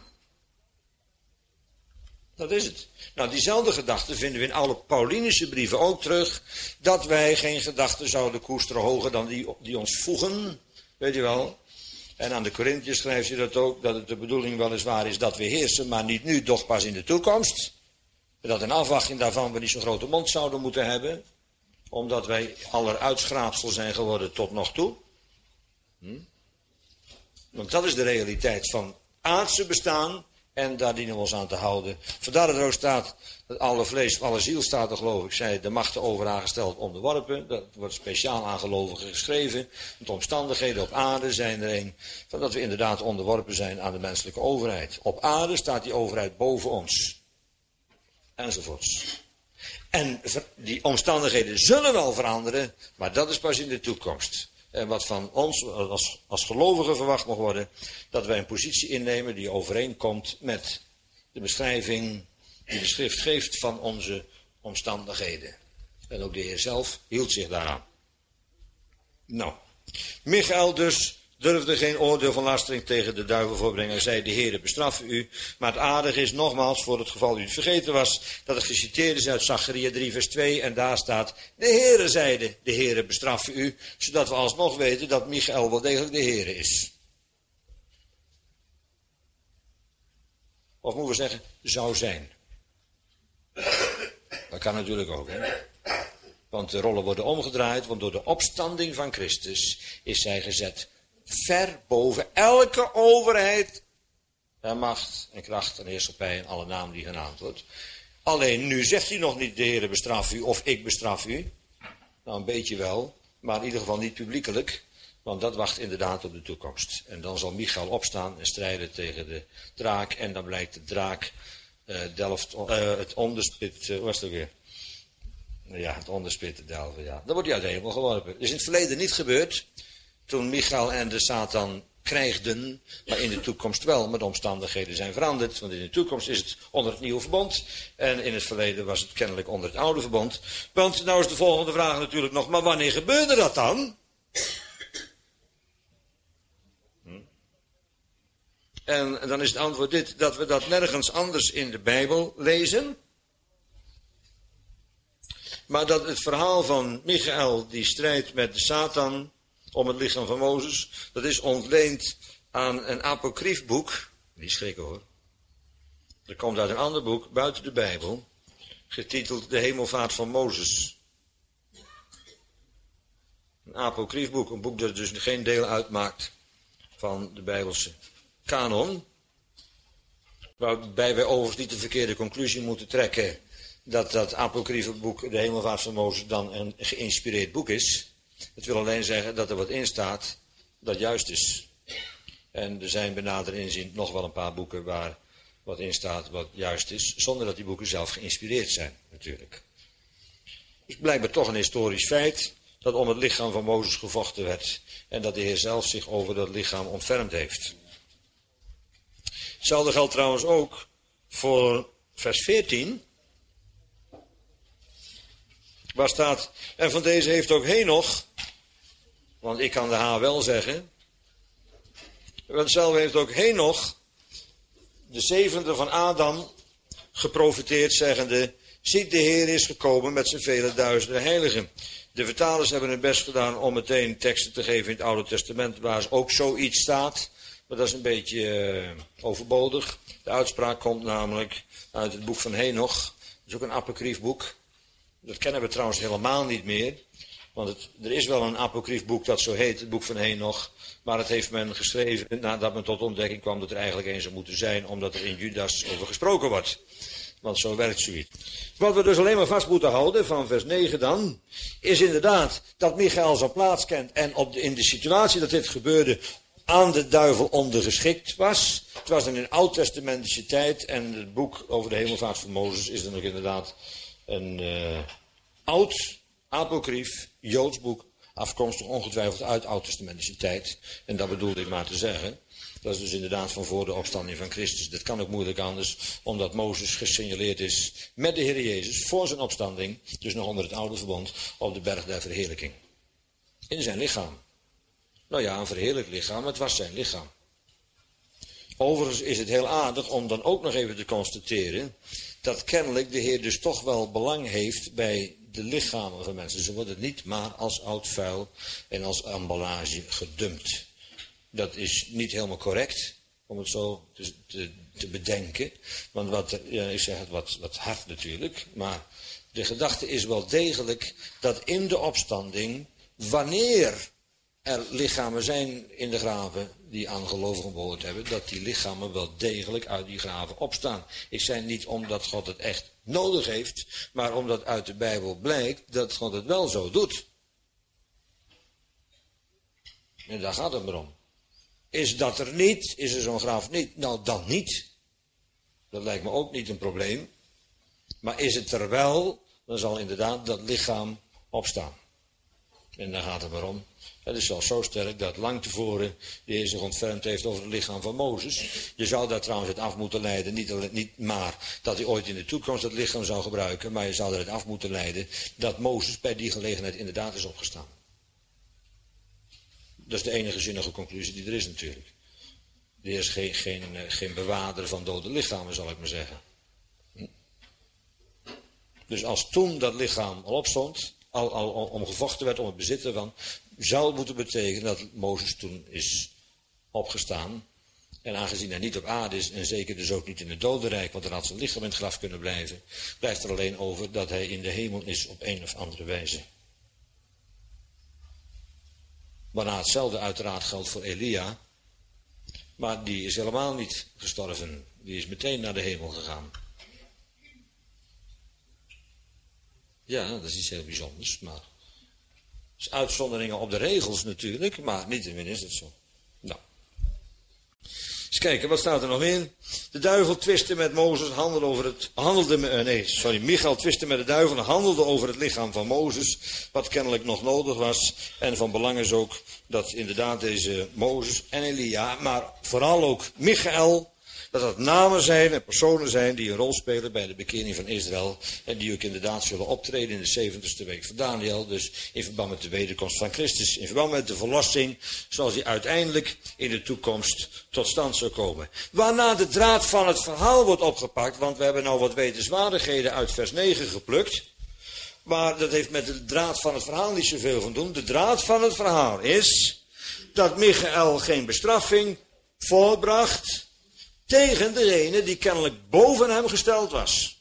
Dat is het. Nou, diezelfde gedachte vinden we in alle Paulinische brieven ook terug. Dat wij geen gedachten zouden koesteren hoger dan die, die ons voegen. Weet je wel. En aan de Korinthiërs schrijft hij dat ook. Dat het de bedoeling weliswaar is dat we heersen. Maar niet nu, doch pas in de toekomst. Dat in afwachting daarvan we niet zo'n grote mond zouden moeten hebben. Omdat wij aller uitschraapsel zijn geworden tot nog toe. Hm? Want dat is de realiteit van aardse bestaan. En daar dienen we ons aan te houden. Vandaar dat er ook staat, dat alle vlees, alle ziel staat er geloof ik, zij de machten over aangesteld onderworpen. Dat wordt speciaal aan gelovigen geschreven. De omstandigheden op aarde zijn er een, van dat we inderdaad onderworpen zijn aan de menselijke overheid. Op aarde staat die overheid boven ons. Enzovoorts. En die omstandigheden zullen wel veranderen, maar dat is pas in de toekomst. En wat van ons als, als gelovigen verwacht mag worden, dat wij een positie innemen die overeenkomt met de beschrijving die de schrift geeft van onze omstandigheden. En ook de Heer zelf hield zich daaraan. Nou, Michael dus durfde geen oordeel van lastering tegen de duivel voorbrengen. Hij zei, de Heere bestraffen u. Maar het aardige is nogmaals, voor het geval u het vergeten was, dat het geciteerd is uit Zacharia drie vers twee. En daar staat, de Heere zeide, de Heere bestraffen u. Zodat we alsnog weten dat Michael wel degelijk de Heere is. Of moeten we zeggen, zou zijn. Dat kan natuurlijk ook, hè. Want de rollen worden omgedraaid, want door de opstanding van Christus is zij gezet ver boven elke overheid en macht en kracht en heerschappij en alle namen die genaamd wordt. Alleen nu zegt hij nog niet, de Heere bestraf u of ik bestraf u. Nou, een beetje wel, maar in ieder geval niet publiekelijk, want dat wacht inderdaad op de toekomst. En dan zal Michael opstaan en strijden tegen de draak en dan blijkt de draak uh, Delft, uh, het onderspit, uh, hoe was dat weer? Ja, het onderspit te delven, ja. Dan wordt hij uit de hemel geworpen. Dat is in het verleden niet gebeurd, toen Michael en de Satan krijgden, maar in de toekomst wel, maar de omstandigheden zijn veranderd. Want in de toekomst is het onder het nieuwe verbond en in het verleden was het kennelijk onder het oude verbond. Want nou is de volgende vraag natuurlijk nog, maar wanneer gebeurde dat dan? Hm? En dan is het antwoord dit, dat we dat nergens anders in de Bijbel lezen. Maar dat het verhaal van Michael die strijdt met de Satan om het lichaam van Mozes, dat is ontleend aan een apocrief boek. Niet schrikken hoor. Dat komt uit een ander boek, buiten de Bijbel, getiteld De Hemelvaart van Mozes. Een apocrief boek, een boek dat dus geen deel uitmaakt van de Bijbelse kanon. Waarbij wij overigens niet de verkeerde conclusie moeten trekken dat dat apocrieve boek, De Hemelvaart van Mozes, dan een geïnspireerd boek is. Het wil alleen zeggen dat er wat in staat dat juist is. En er zijn bij nader inzien nog wel een paar boeken waar wat in staat wat juist is, zonder dat die boeken zelf geïnspireerd zijn, natuurlijk. Dus blijkbaar toch een historisch feit dat om het lichaam van Mozes gevochten werd en dat de Heer zelf zich over dat lichaam ontfermd heeft. Hetzelfde geldt trouwens ook voor vers veertien. Waar staat, en van deze heeft ook Henoch, want ik kan de H wel zeggen, want hetzelfde heeft ook Henoch, de zevende van Adam, geprofeteerd zeggende, ziet de Heer is gekomen met zijn vele duizenden heiligen. De vertalers hebben hun best gedaan om meteen teksten te geven in het Oude Testament waar ook zoiets staat, maar dat is een beetje uh, overbodig. De uitspraak komt namelijk uit het boek van Henoch, dat is ook een apocrief boek. Dat kennen we trouwens helemaal niet meer. Want het, er is wel een apocrief boek dat zo heet, het boek van Henoch. Maar het heeft men geschreven nadat men tot ontdekking kwam dat er eigenlijk een zou moeten zijn. Omdat er in Judas over gesproken wordt. Want zo werkt zoiets. Wat we dus alleen maar vast moeten houden van vers negen dan. Is inderdaad dat Michael zijn plaats kent. En op de, in de situatie dat dit gebeurde aan de duivel ondergeschikt was. Het was dan in oud-testamentische tijd. En het boek over de hemelvaart van Mozes is dan ook inderdaad een uh, oud, apocrief, Joods boek, afkomstig ongetwijfeld uit oud-testamentische tijd. En dat bedoelde ik maar te zeggen. Dat is dus inderdaad van voor de opstanding van Christus. Dat kan ook moeilijk anders, omdat Mozes gesignaleerd is met de Heer Jezus voor zijn opstanding, dus nog onder het oude verbond, op de berg der verheerlijking. In zijn lichaam. Nou ja, een verheerlijk lichaam, het was zijn lichaam. Overigens is het heel aardig om dan ook nog even te constateren dat kennelijk de Heer dus toch wel belang heeft bij de lichamen van mensen. Ze worden niet maar als oud vuil en als emballage gedumpt. Dat is niet helemaal correct, om het zo te, te, te bedenken. Want wat, ja, ik zeg het wat, wat hard natuurlijk, maar de gedachte is wel degelijk dat in de opstanding, wanneer er lichamen zijn in de graven die aan gelovigen behoord hebben, dat die lichamen wel degelijk uit die graven opstaan. Ik zei niet omdat God het echt nodig heeft, maar omdat uit de Bijbel blijkt dat God het wel zo doet. En daar gaat het maar om. Is dat er niet? Is er zo'n graf niet? Nou, dan niet. Dat lijkt me ook niet een probleem. Maar is het er wel, dan zal inderdaad dat lichaam opstaan. En daar gaat het maar om. Het is zelfs zo sterk dat lang tevoren de Heer zich ontfermd heeft over het lichaam van Mozes. Je zou daar trouwens het af moeten leiden, niet, niet maar dat hij ooit in de toekomst het lichaam zou gebruiken, maar je zou er het af moeten leiden dat Mozes bij die gelegenheid inderdaad is opgestaan. Dat is de enige zinnige conclusie die er is natuurlijk. De Heer is geen, geen, geen bewaarder van dode lichamen, zal ik maar zeggen. Dus als toen dat lichaam al opstond, al, al om gevochten werd om het bezit ervan, zou moeten betekenen dat Mozes toen is opgestaan. En aangezien hij niet op aarde is, en zeker dus ook niet in het dodenrijk, want dan had zijn lichaam in het graf kunnen blijven, blijft er alleen over dat hij in de hemel is op een of andere wijze. Waarna hetzelfde uiteraard geldt voor Elia, maar die is helemaal niet gestorven. Die is meteen naar de hemel gegaan. Ja, dat is iets heel bijzonders, maar het is uitzonderingen op de regels natuurlijk, maar niettemin is het zo. Nou. Eens kijken, wat staat er nog in? De duivel twistte met Mozes, handelde over het, handelde, met, nee, sorry, Michael twistte met de duivel en handelde over het lichaam van Mozes, wat kennelijk nog nodig was. En van belang is ook dat inderdaad deze Mozes en Elia, maar vooral ook Michael, dat dat namen zijn en personen zijn die een rol spelen bij de bekering van Israël. En die ook inderdaad zullen optreden in de zeventigste week van Daniel. Dus in verband met de wederkomst van Christus. In verband met de verlossing zoals die uiteindelijk in de toekomst tot stand zou komen. Waarna de draad van het verhaal wordt opgepakt. Want we hebben nou wat wetenswaardigheden uit vers negen geplukt. Maar dat heeft met de draad van het verhaal niet zoveel van doen. De draad van het verhaal is dat Michael geen bestraffing voorbracht tegen degene die kennelijk boven hem gesteld was.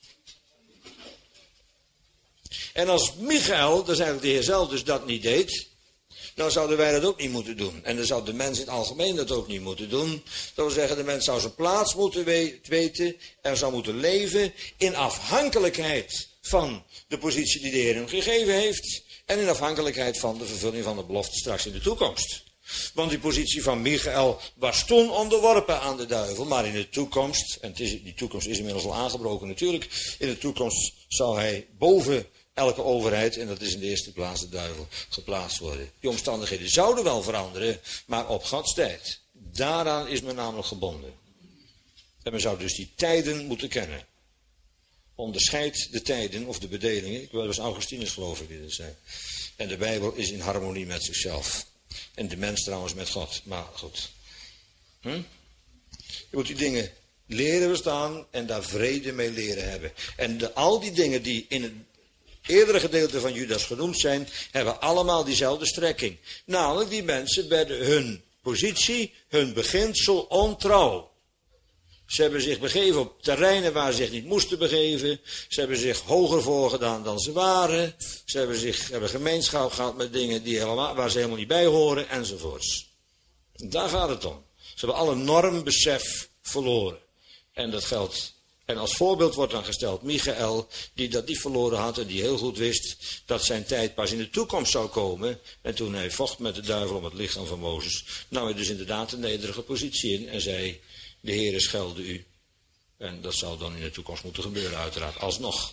En als Michael, dat is eigenlijk de Heer zelf, dus dat niet deed, dan zouden wij dat ook niet moeten doen. En dan zou de mens in het algemeen dat ook niet moeten doen. Dat wil zeggen, de mens zou zijn plaats moeten weten en zou moeten leven in afhankelijkheid van de positie die de Heer hem gegeven heeft en in afhankelijkheid van de vervulling van de belofte straks in de toekomst. Want die positie van Michael was toen onderworpen aan de duivel. Maar in de toekomst, en het is, die toekomst is inmiddels al aangebroken natuurlijk. In de toekomst zal hij boven elke overheid, en dat is in de eerste plaats de duivel, geplaatst worden. Die omstandigheden zouden wel veranderen, maar op Gods tijd. Daaraan is men namelijk gebonden. En men zou dus die tijden moeten kennen. Onderscheid de tijden of de bedelingen. Dat was Augustinus geloof ik die dat zei. En de Bijbel is in harmonie met zichzelf. En de mens trouwens met God. Maar goed. Hm? Je moet die dingen leren verstaan en daar vrede mee leren hebben. En de, al die dingen die in het eerdere gedeelte van Judas genoemd zijn, hebben allemaal diezelfde strekking. Namelijk die mensen werden hun positie, hun beginsel ontrouw. Ze hebben zich begeven op terreinen waar ze zich niet moesten begeven. Ze hebben zich hoger voorgedaan dan ze waren. Ze hebben, zich, hebben gemeenschap gehad met dingen die helemaal, waar ze helemaal niet bij horen, enzovoorts. Daar gaat het om. Ze hebben alle normbesef verloren. En dat geldt. En als voorbeeld wordt dan gesteld Michael, die dat niet verloren had en die heel goed wist dat zijn tijd pas in de toekomst zou komen. En toen hij vocht met de duivel om het lichaam van Mozes, nam hij dus inderdaad een nederige positie in en zei: de Heere schelde u. En dat zal dan in de toekomst moeten gebeuren uiteraard, alsnog.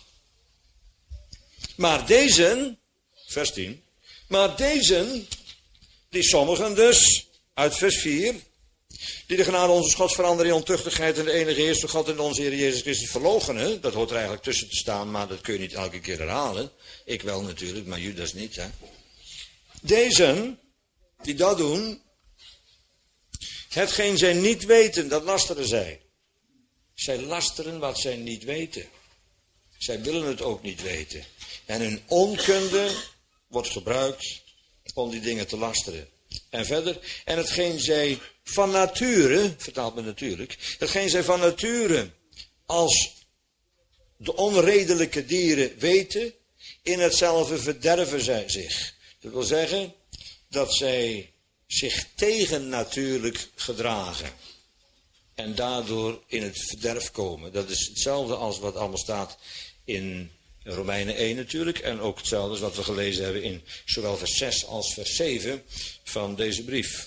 Maar deze, vers tien, maar deze, die sommigen dus, uit vers vier, Die de genade onze Gods veranderen in ontuchtigheid en de enige eerste God en onze Heer Jezus Christus verloochenen. Dat hoort er eigenlijk tussen te staan, maar dat kun je niet elke keer herhalen. Ik wel natuurlijk, maar Judas niet. Hè? Deze, die dat doen, hetgeen zij niet weten, dat lasteren zij. Zij lasteren wat zij niet weten. Zij willen het ook niet weten. En hun onkunde wordt gebruikt om die dingen te lasteren. En verder, en hetgeen zij van nature, vertaalt men natuurlijk, hetgeen zij van nature als de onredelijke dieren weten, in hetzelfde verderven zij zich. Dat wil zeggen dat zij zich tegennatuurlijk gedragen. En daardoor in het verderf komen. Dat is hetzelfde als wat allemaal staat in Romeinen één natuurlijk. En ook hetzelfde als wat we gelezen hebben in zowel vers zes als vers zeven van deze brief.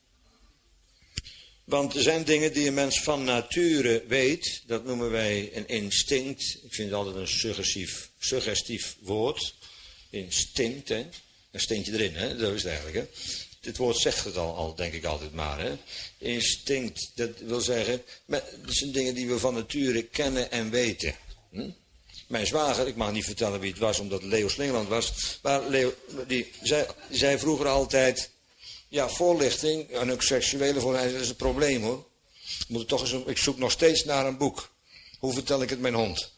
Want er zijn dingen die een mens van nature weet. Dat noemen wij een instinct. Ik vind het altijd een suggestief, suggestief woord. Instinct, hè. Een steentje erin, hè. Dat is het eigenlijk, hè. Dit woord zegt het al, al denk ik altijd maar. Hè. Instinct, dat wil zeggen, dat zijn dingen die we van nature kennen en weten. Hm? Mijn zwager, ik mag niet vertellen wie het was, omdat Leo Slingeland was. Maar Leo, die zei, zei vroeger altijd, ja, voorlichting, en ook seksuele voorlichting, dat is een probleem hoor. Moet het toch eens, ik zoek nog steeds naar een boek. Hoe vertel ik het mijn hond?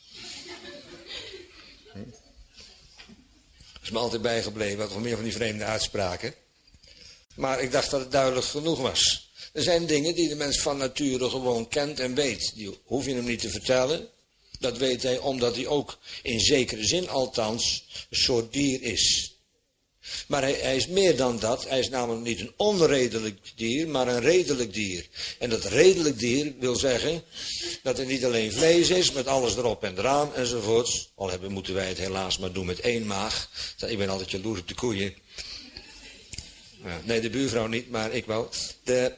Hm? Is me altijd bijgebleven, wat nog meer van die vreemde uitspraken. Maar ik dacht dat het duidelijk genoeg was. Er zijn dingen die de mens van nature gewoon kent en weet. Die hoef je hem niet te vertellen. Dat weet hij omdat hij ook in zekere zin althans een soort dier is. Maar hij, hij is meer dan dat. Hij is namelijk niet een onredelijk dier, maar een redelijk dier. En dat redelijk dier wil zeggen dat het niet alleen vlees is, met alles erop en eraan enzovoorts. Al hebben, moeten wij het helaas maar doen met één maag. Ik ben altijd jaloers op de koeien. Nee, de buurvrouw niet, maar ik wel. De,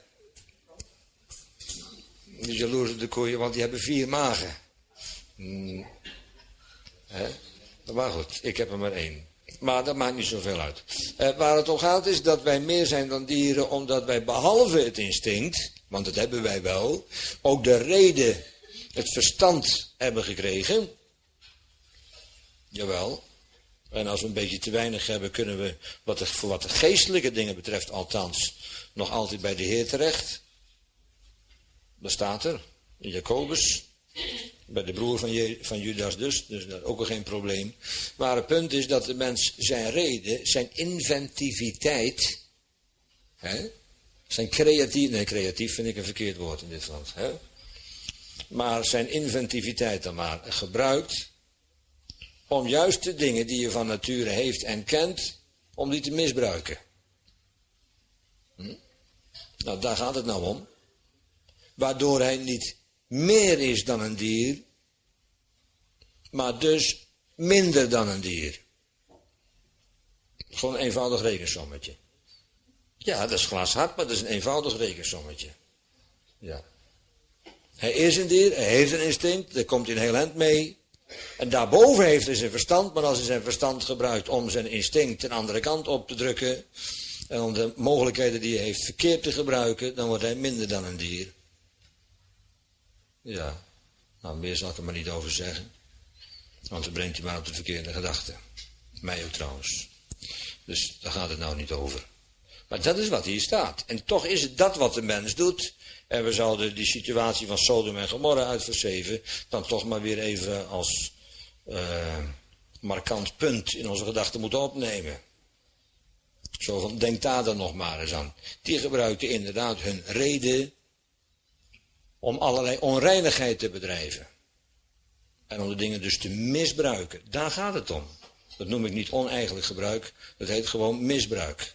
de jaloers op de koeien, want die hebben vier magen. Hmm. Hè? Maar goed, ik heb er maar één. Maar dat maakt niet zoveel uit. Eh, waar het om gaat is dat wij meer zijn dan dieren, omdat wij behalve het instinct, want dat hebben wij wel, ook de reden, het verstand hebben gekregen. Jawel. En als we een beetje te weinig hebben, kunnen we, wat de, voor wat de geestelijke dingen betreft althans, nog altijd bij de Heer terecht. Dat staat er, in Jacobus. Bij de broer van, Je, van Judas dus, dus dat is ook geen probleem. Maar het punt is dat de mens zijn reden, zijn inventiviteit, hè, zijn creatief, nee creatief vind ik een verkeerd woord in dit land, hè, maar zijn inventiviteit dan maar gebruikt om juist de dingen die je van nature heeft en kent, om die te misbruiken. Hm? Nou, daar gaat het nou om. Waardoor hij niet meer is dan een dier, maar dus minder dan een dier. Gewoon een eenvoudig rekensommetje. Ja, dat is glashard, maar dat is een eenvoudig rekensommetje. Ja. Hij is een dier, hij heeft een instinct, daar komt hij een heel eind mee. En daarboven heeft hij zijn verstand, maar als hij zijn verstand gebruikt om zijn instinct een andere kant op te drukken, en om de mogelijkheden die hij heeft verkeerd te gebruiken, dan wordt hij minder dan een dier. Ja, nou meer zal ik er maar niet over zeggen. Want dan brengt hij maar op de verkeerde gedachte. Mij ook trouwens. Dus daar gaat het nou niet over. Maar dat is wat hier staat. En toch is het dat wat de mens doet. En we zouden die situatie van Sodom en Gomorra uit vers zeven dan toch maar weer even als uh, markant punt in onze gedachten moeten opnemen. Zo van, denk daar dan nog maar eens aan. Die gebruikten inderdaad hun reden om allerlei onreinigheid te bedrijven. En om de dingen dus te misbruiken. Daar gaat het om. Dat noem ik niet oneigenlijk gebruik. Dat heet gewoon misbruik.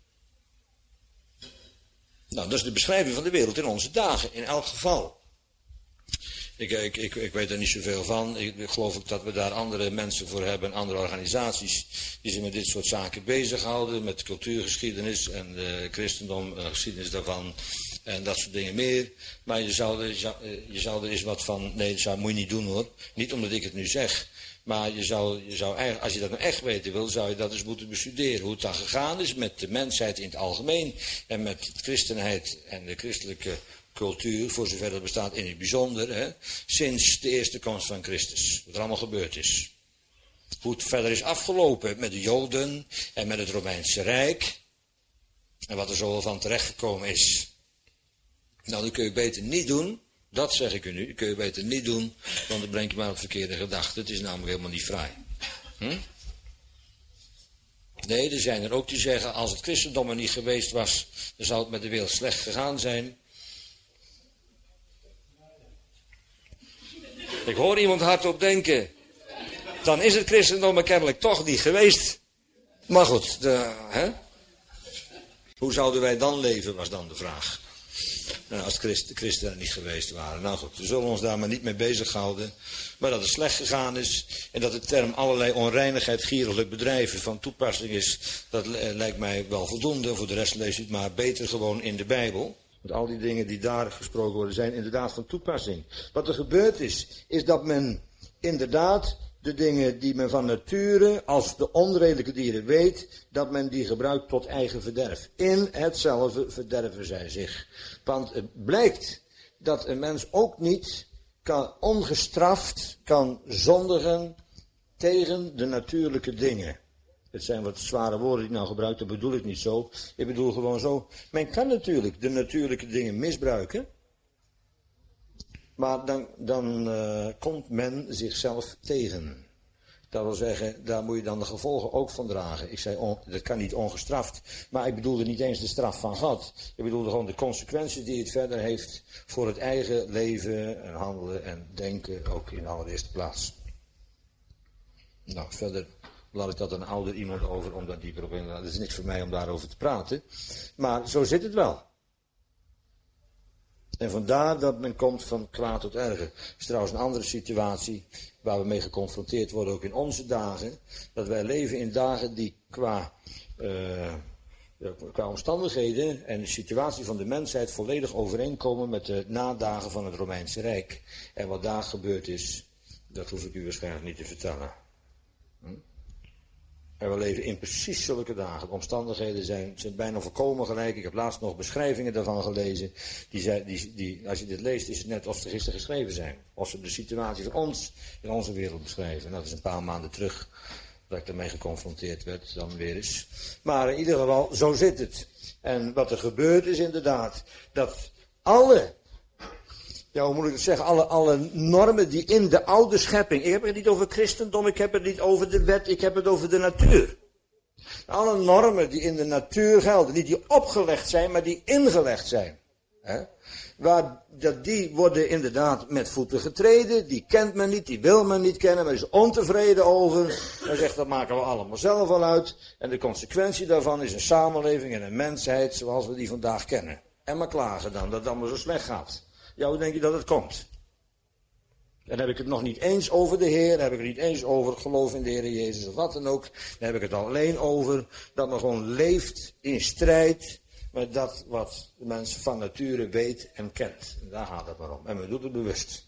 Nou, dat is de beschrijving van de wereld in onze dagen. In elk geval. Ik, ik, ik, ik weet er niet zoveel van. Ik, ik geloof ook dat we daar andere mensen voor hebben. Andere organisaties die zich met dit soort zaken bezighouden. Met cultuurgeschiedenis en de christendom, de geschiedenis daarvan. En dat soort dingen meer. Maar je zou er, je zou er eens wat van... Nee, dat moet je niet doen hoor. Niet omdat ik het nu zeg. Maar je zou, je zou eigenlijk, als je dat nou echt weten wil, zou je dat eens moeten bestuderen. Hoe het dan gegaan is met de mensheid in het algemeen. En met de christenheid en de christelijke cultuur, voor zover dat bestaat in het bijzonder. Hè, sinds de eerste komst van Christus. Wat er allemaal gebeurd is. Hoe het verder is afgelopen met de Joden en met het Romeinse Rijk. En wat er zo van terechtgekomen is. Nou, dat kun je beter niet doen. Dat zeg ik u nu. Dat kun je beter niet doen. Want dan breng je maar op verkeerde gedachten. Het is namelijk helemaal niet fraai. Hm? Nee, er zijn er ook die zeggen. Als het christendom er niet geweest was. Dan zou het met de wereld slecht gegaan zijn. Ik hoor iemand hardop denken. Dan is het christendom er kennelijk toch niet geweest. Maar goed. De, hè? Hoe zouden wij dan leven, was dan de vraag. Nou, als de christenen er niet geweest waren. Nou goed, we zullen ons daar maar niet mee bezighouden. Maar dat het slecht gegaan is. En dat de term allerlei onreinigheid, gieriglijk bedrijven van toepassing is. Dat lijkt mij wel voldoende. Voor de rest lees u het maar beter gewoon in de Bijbel. Want al die dingen die daar gesproken worden zijn inderdaad van toepassing. Wat er gebeurd is, is dat men inderdaad de dingen die men van nature als de onredelijke dieren weet, dat men die gebruikt tot eigen verderf. In hetzelfde verderven zij zich. Want het blijkt dat een mens ook niet kan, ongestraft kan zondigen tegen de natuurlijke dingen. Het zijn wat zware woorden die ik nou gebruik, dat bedoel ik niet zo. Ik bedoel gewoon zo, men kan natuurlijk de natuurlijke dingen misbruiken. Maar dan, dan uh, komt men zichzelf tegen. Dat wil zeggen, daar moet je dan de gevolgen ook van dragen. Ik zei, on, dat kan niet ongestraft. Maar ik bedoelde niet eens de straf van God. Ik bedoelde gewoon de consequenties die het verder heeft voor het eigen leven en handelen en denken, ook in de allereerste plaats. Nou, verder laat ik dat een ouder iemand over, om daar dieper op in te gaan. Het is niks voor mij om daarover te praten. Maar zo zit het wel. En vandaar dat men komt van kwaad tot erger. Het is trouwens een andere situatie waar we mee geconfronteerd worden, ook in onze dagen. Dat wij leven in dagen die qua, uh, qua omstandigheden en de situatie van de mensheid volledig overeenkomen met de nadagen van het Romeinse Rijk. En wat daar gebeurd is, dat hoef ik u waarschijnlijk niet te vertellen. Hm? En we leven in precies zulke dagen. De omstandigheden zijn, zijn bijna volkomen gelijk. Ik heb laatst nog beschrijvingen daarvan gelezen. Die, zijn, die, die, als je dit leest, is het net of ze gisteren geschreven zijn. Of ze de situatie van ons in onze wereld beschrijven. En dat is een paar maanden terug dat ik daarmee geconfronteerd werd, dan weer eens. Maar in ieder geval, zo zit het. En wat er gebeurt is inderdaad dat alle... Ja, hoe moet ik het zeggen? Alle, alle normen die in de oude schepping... Ik heb het niet over christendom, ik heb het niet over de wet, ik heb het over de natuur. Alle normen die in de natuur gelden, niet die opgelegd zijn, maar die ingelegd zijn. Hè? Waar, dat die worden inderdaad met voeten getreden, die kent men niet, die wil men niet kennen, men is ontevreden over. En zegt, dat maken we allemaal zelf al uit. En de consequentie daarvan is een samenleving en een mensheid zoals we die vandaag kennen. En maar klagen dan, dat het allemaal zo slecht gaat. Ja, hoe denk je dat het komt? Dan heb ik het nog niet eens over de Heer, dan heb ik het niet eens over het geloof in de Heer Jezus of wat dan ook. Dan heb ik het alleen over dat men gewoon leeft in strijd met dat wat de mens van nature weet en kent. En daar gaat het maar om. En men doet het bewust.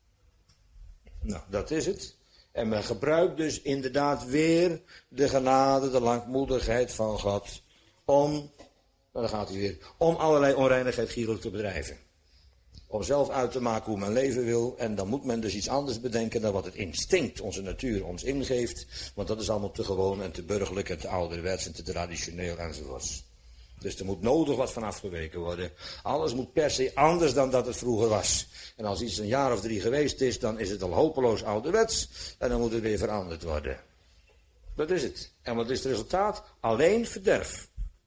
Nou, dat is het. En men gebruikt dus inderdaad weer de genade, de langmoedigheid van God om, nou dan gaat hij weer, om allerlei onreinigheid gierlijk te bedrijven. Om zelf uit te maken hoe men leven wil. En dan moet men dus iets anders bedenken dan wat het instinct, onze natuur, ons ingeeft. Want dat is allemaal te gewoon en te burgerlijk en te ouderwets en te traditioneel enzovoorts. Dus er moet nodig wat van afgeweken worden. Alles moet per se anders dan dat het vroeger was. En als iets een jaar of drie geweest is, dan is het al hopeloos ouderwets. En dan moet het weer veranderd worden. Dat is het. En wat is het resultaat? Alleen verderf.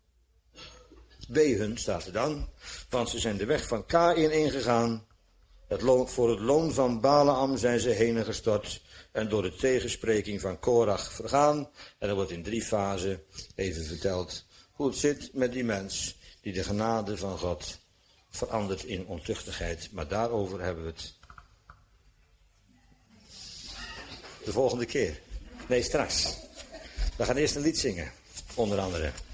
Wee hun, staat er dan, want ze zijn de weg van Kaïn ingegaan. Het loon, voor het loon van Balaam zijn ze heen gestort en door de tegenspreking van Korach vergaan. En er wordt in drie fasen even verteld hoe het zit met die mens die de genade van God verandert in ontuchtigheid. Maar daarover hebben we het de volgende keer. Nee, straks. We gaan eerst een lied zingen, onder andere.